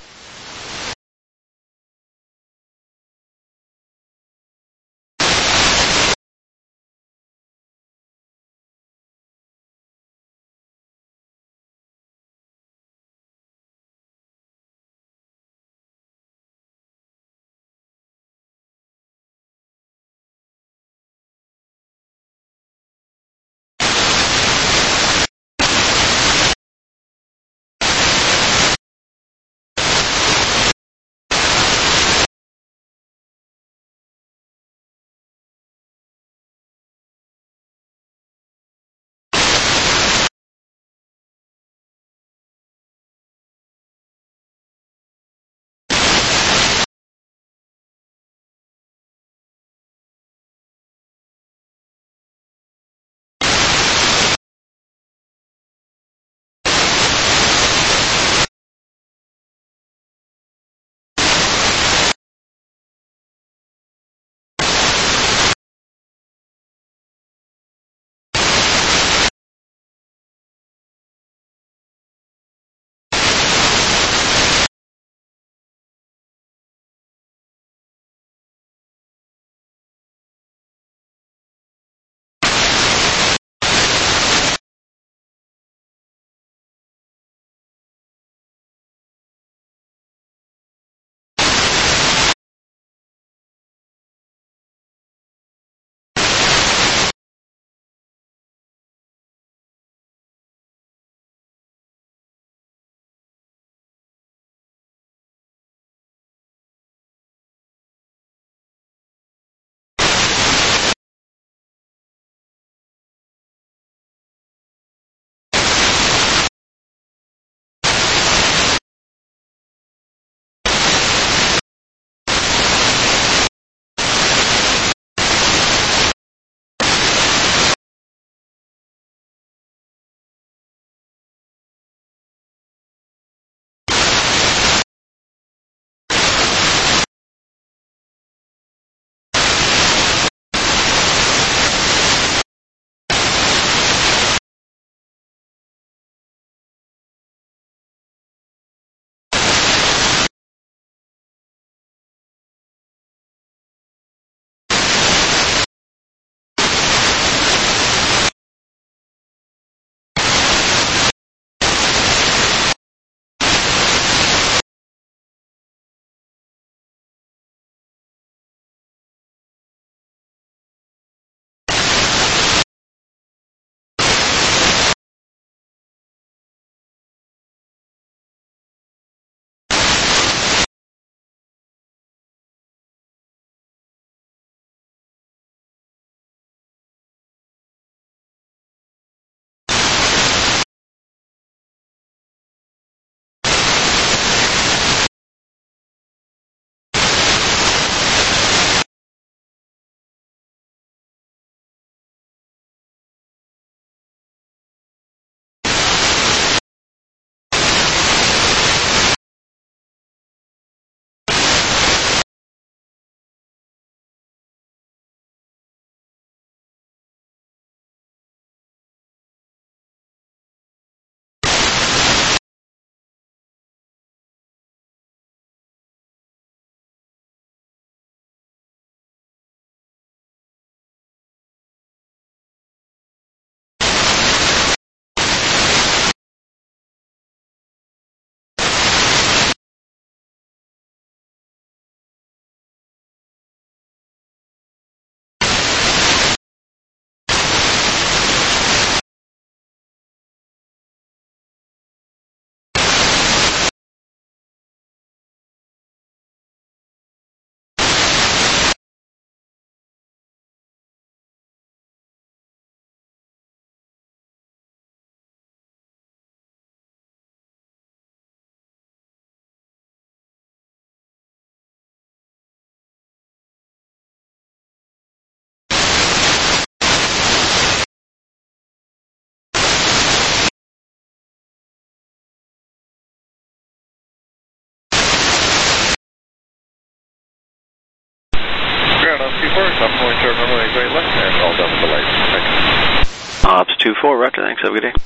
Speaker 13: Ground Ops 24, stop going short runway right left, and all done with the lights. Thanks.
Speaker 11: Ops 24, roger, thanks, have a good day.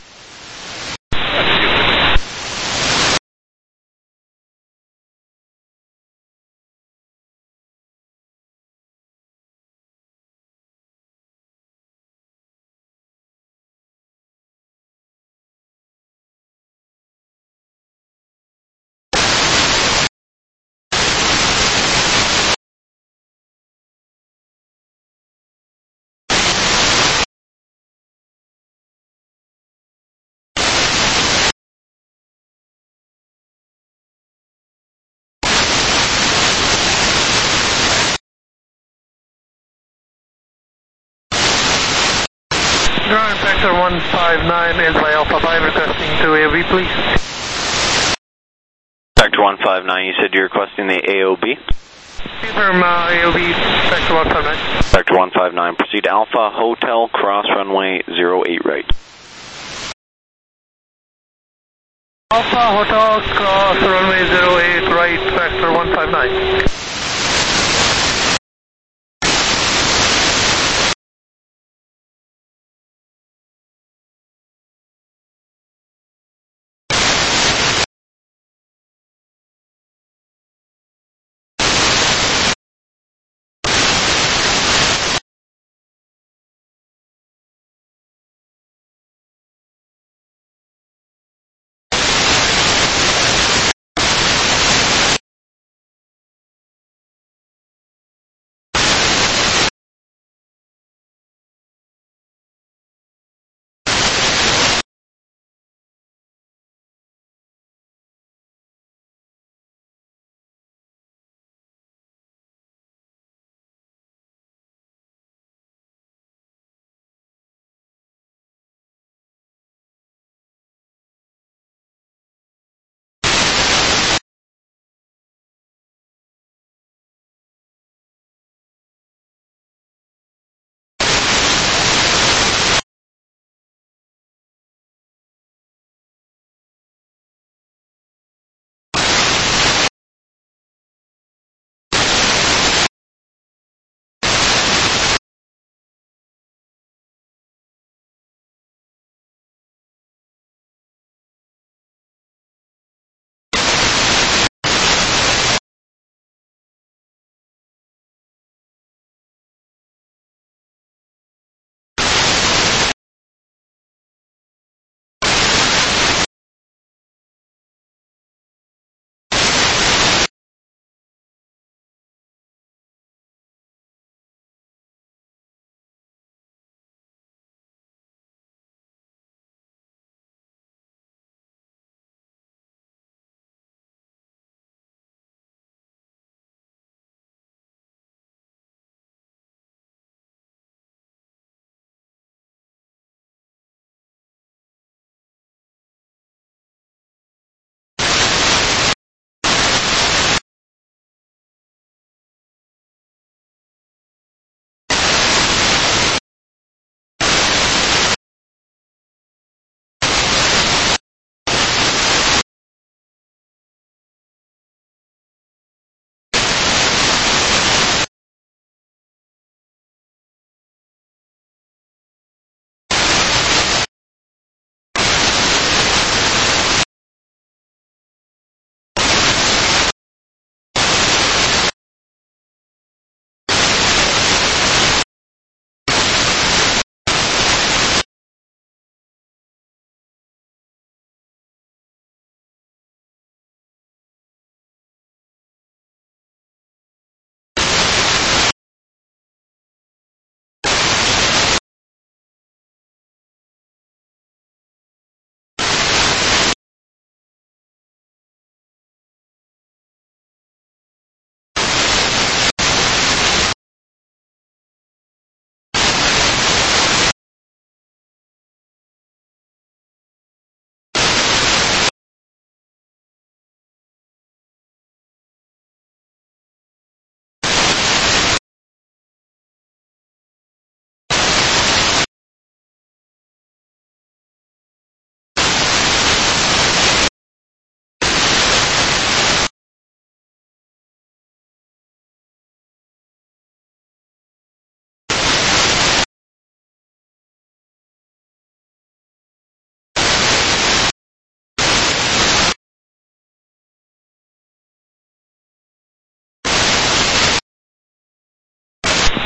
Speaker 6: Ground Vector 159 is by Alpha 5 requesting to AOB, please.
Speaker 11: Vector 159, you said you're requesting the AOB?
Speaker 6: Confirm AOB, Vector 159.
Speaker 11: Vector 159, proceed Alpha Hotel, cross runway 08 right.
Speaker 6: Alpha Hotel, cross runway 08 right, Vector 159.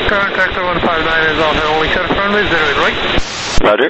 Speaker 6: Current Tractor 159 is off and only short of runway 08 right.
Speaker 11: Roger.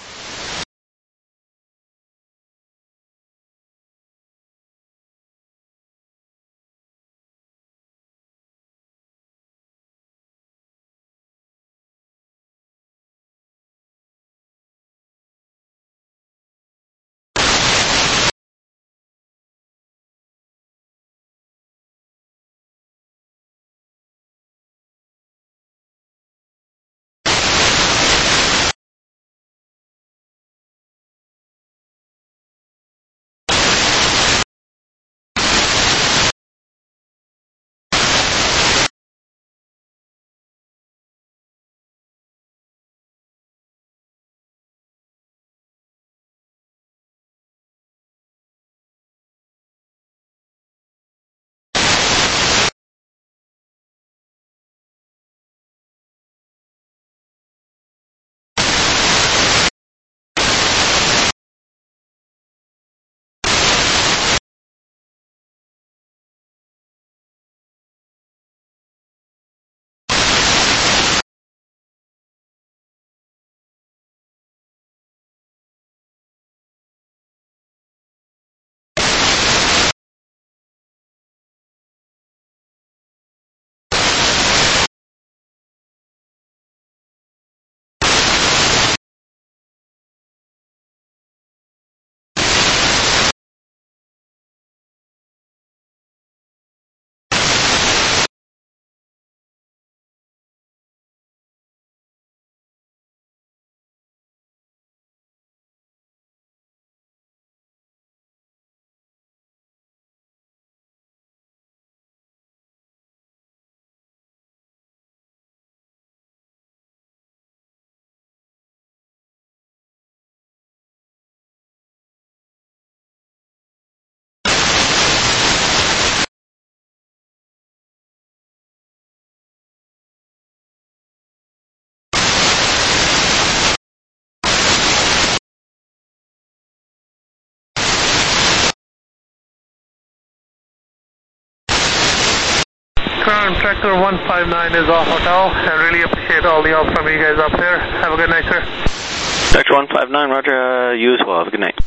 Speaker 6: Current Tractor 159 is off hotel. I really appreciate all the help from you guys up there. Have a good night, sir.
Speaker 11: Tractor 159, roger. You as well. Have a good night.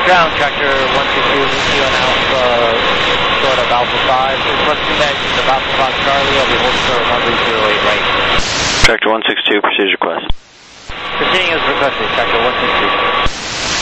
Speaker 1: Ground, Tractor 162 with you on Alpha, short of Alpha 5. Request 2 matches of Alpha 5 Charlie. I'll be holding short of runway 08 right.
Speaker 11: Tractor 162, proceed as request.
Speaker 1: Proceeding as requested, Tractor 162.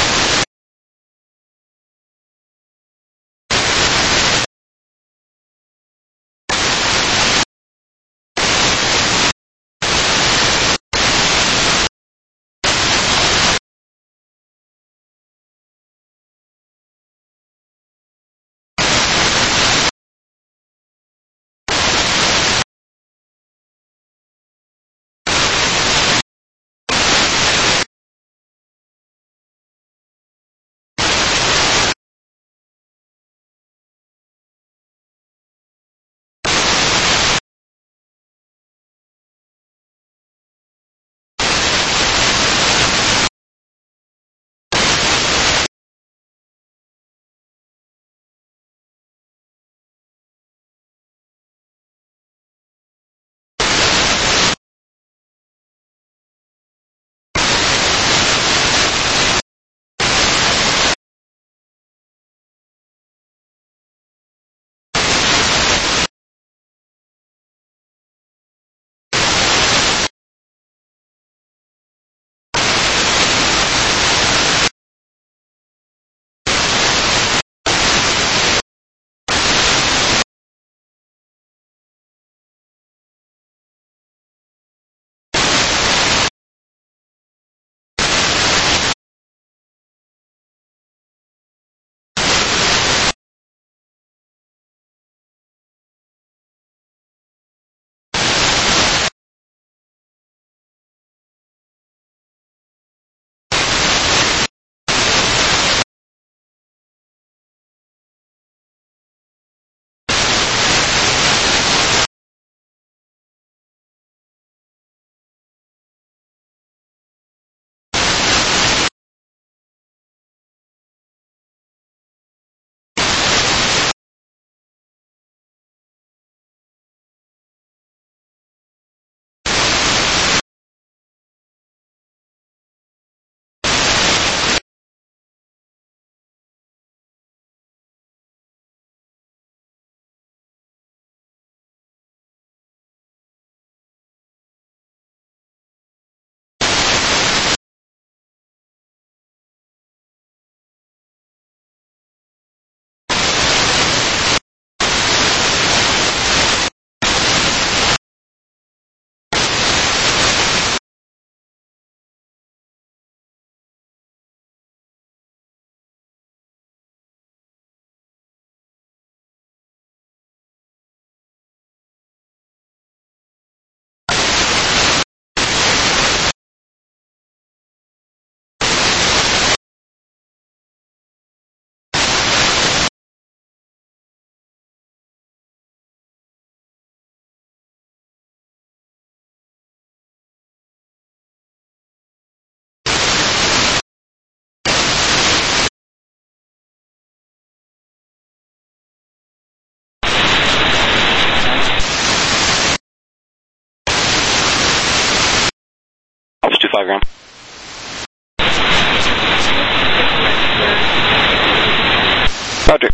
Speaker 11: Alpha 25 ground. Roger.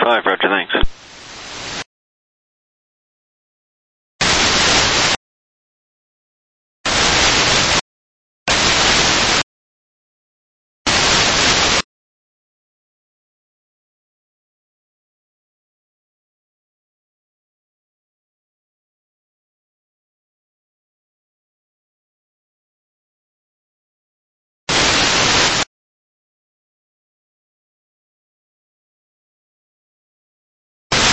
Speaker 10: 5, roger, thanks.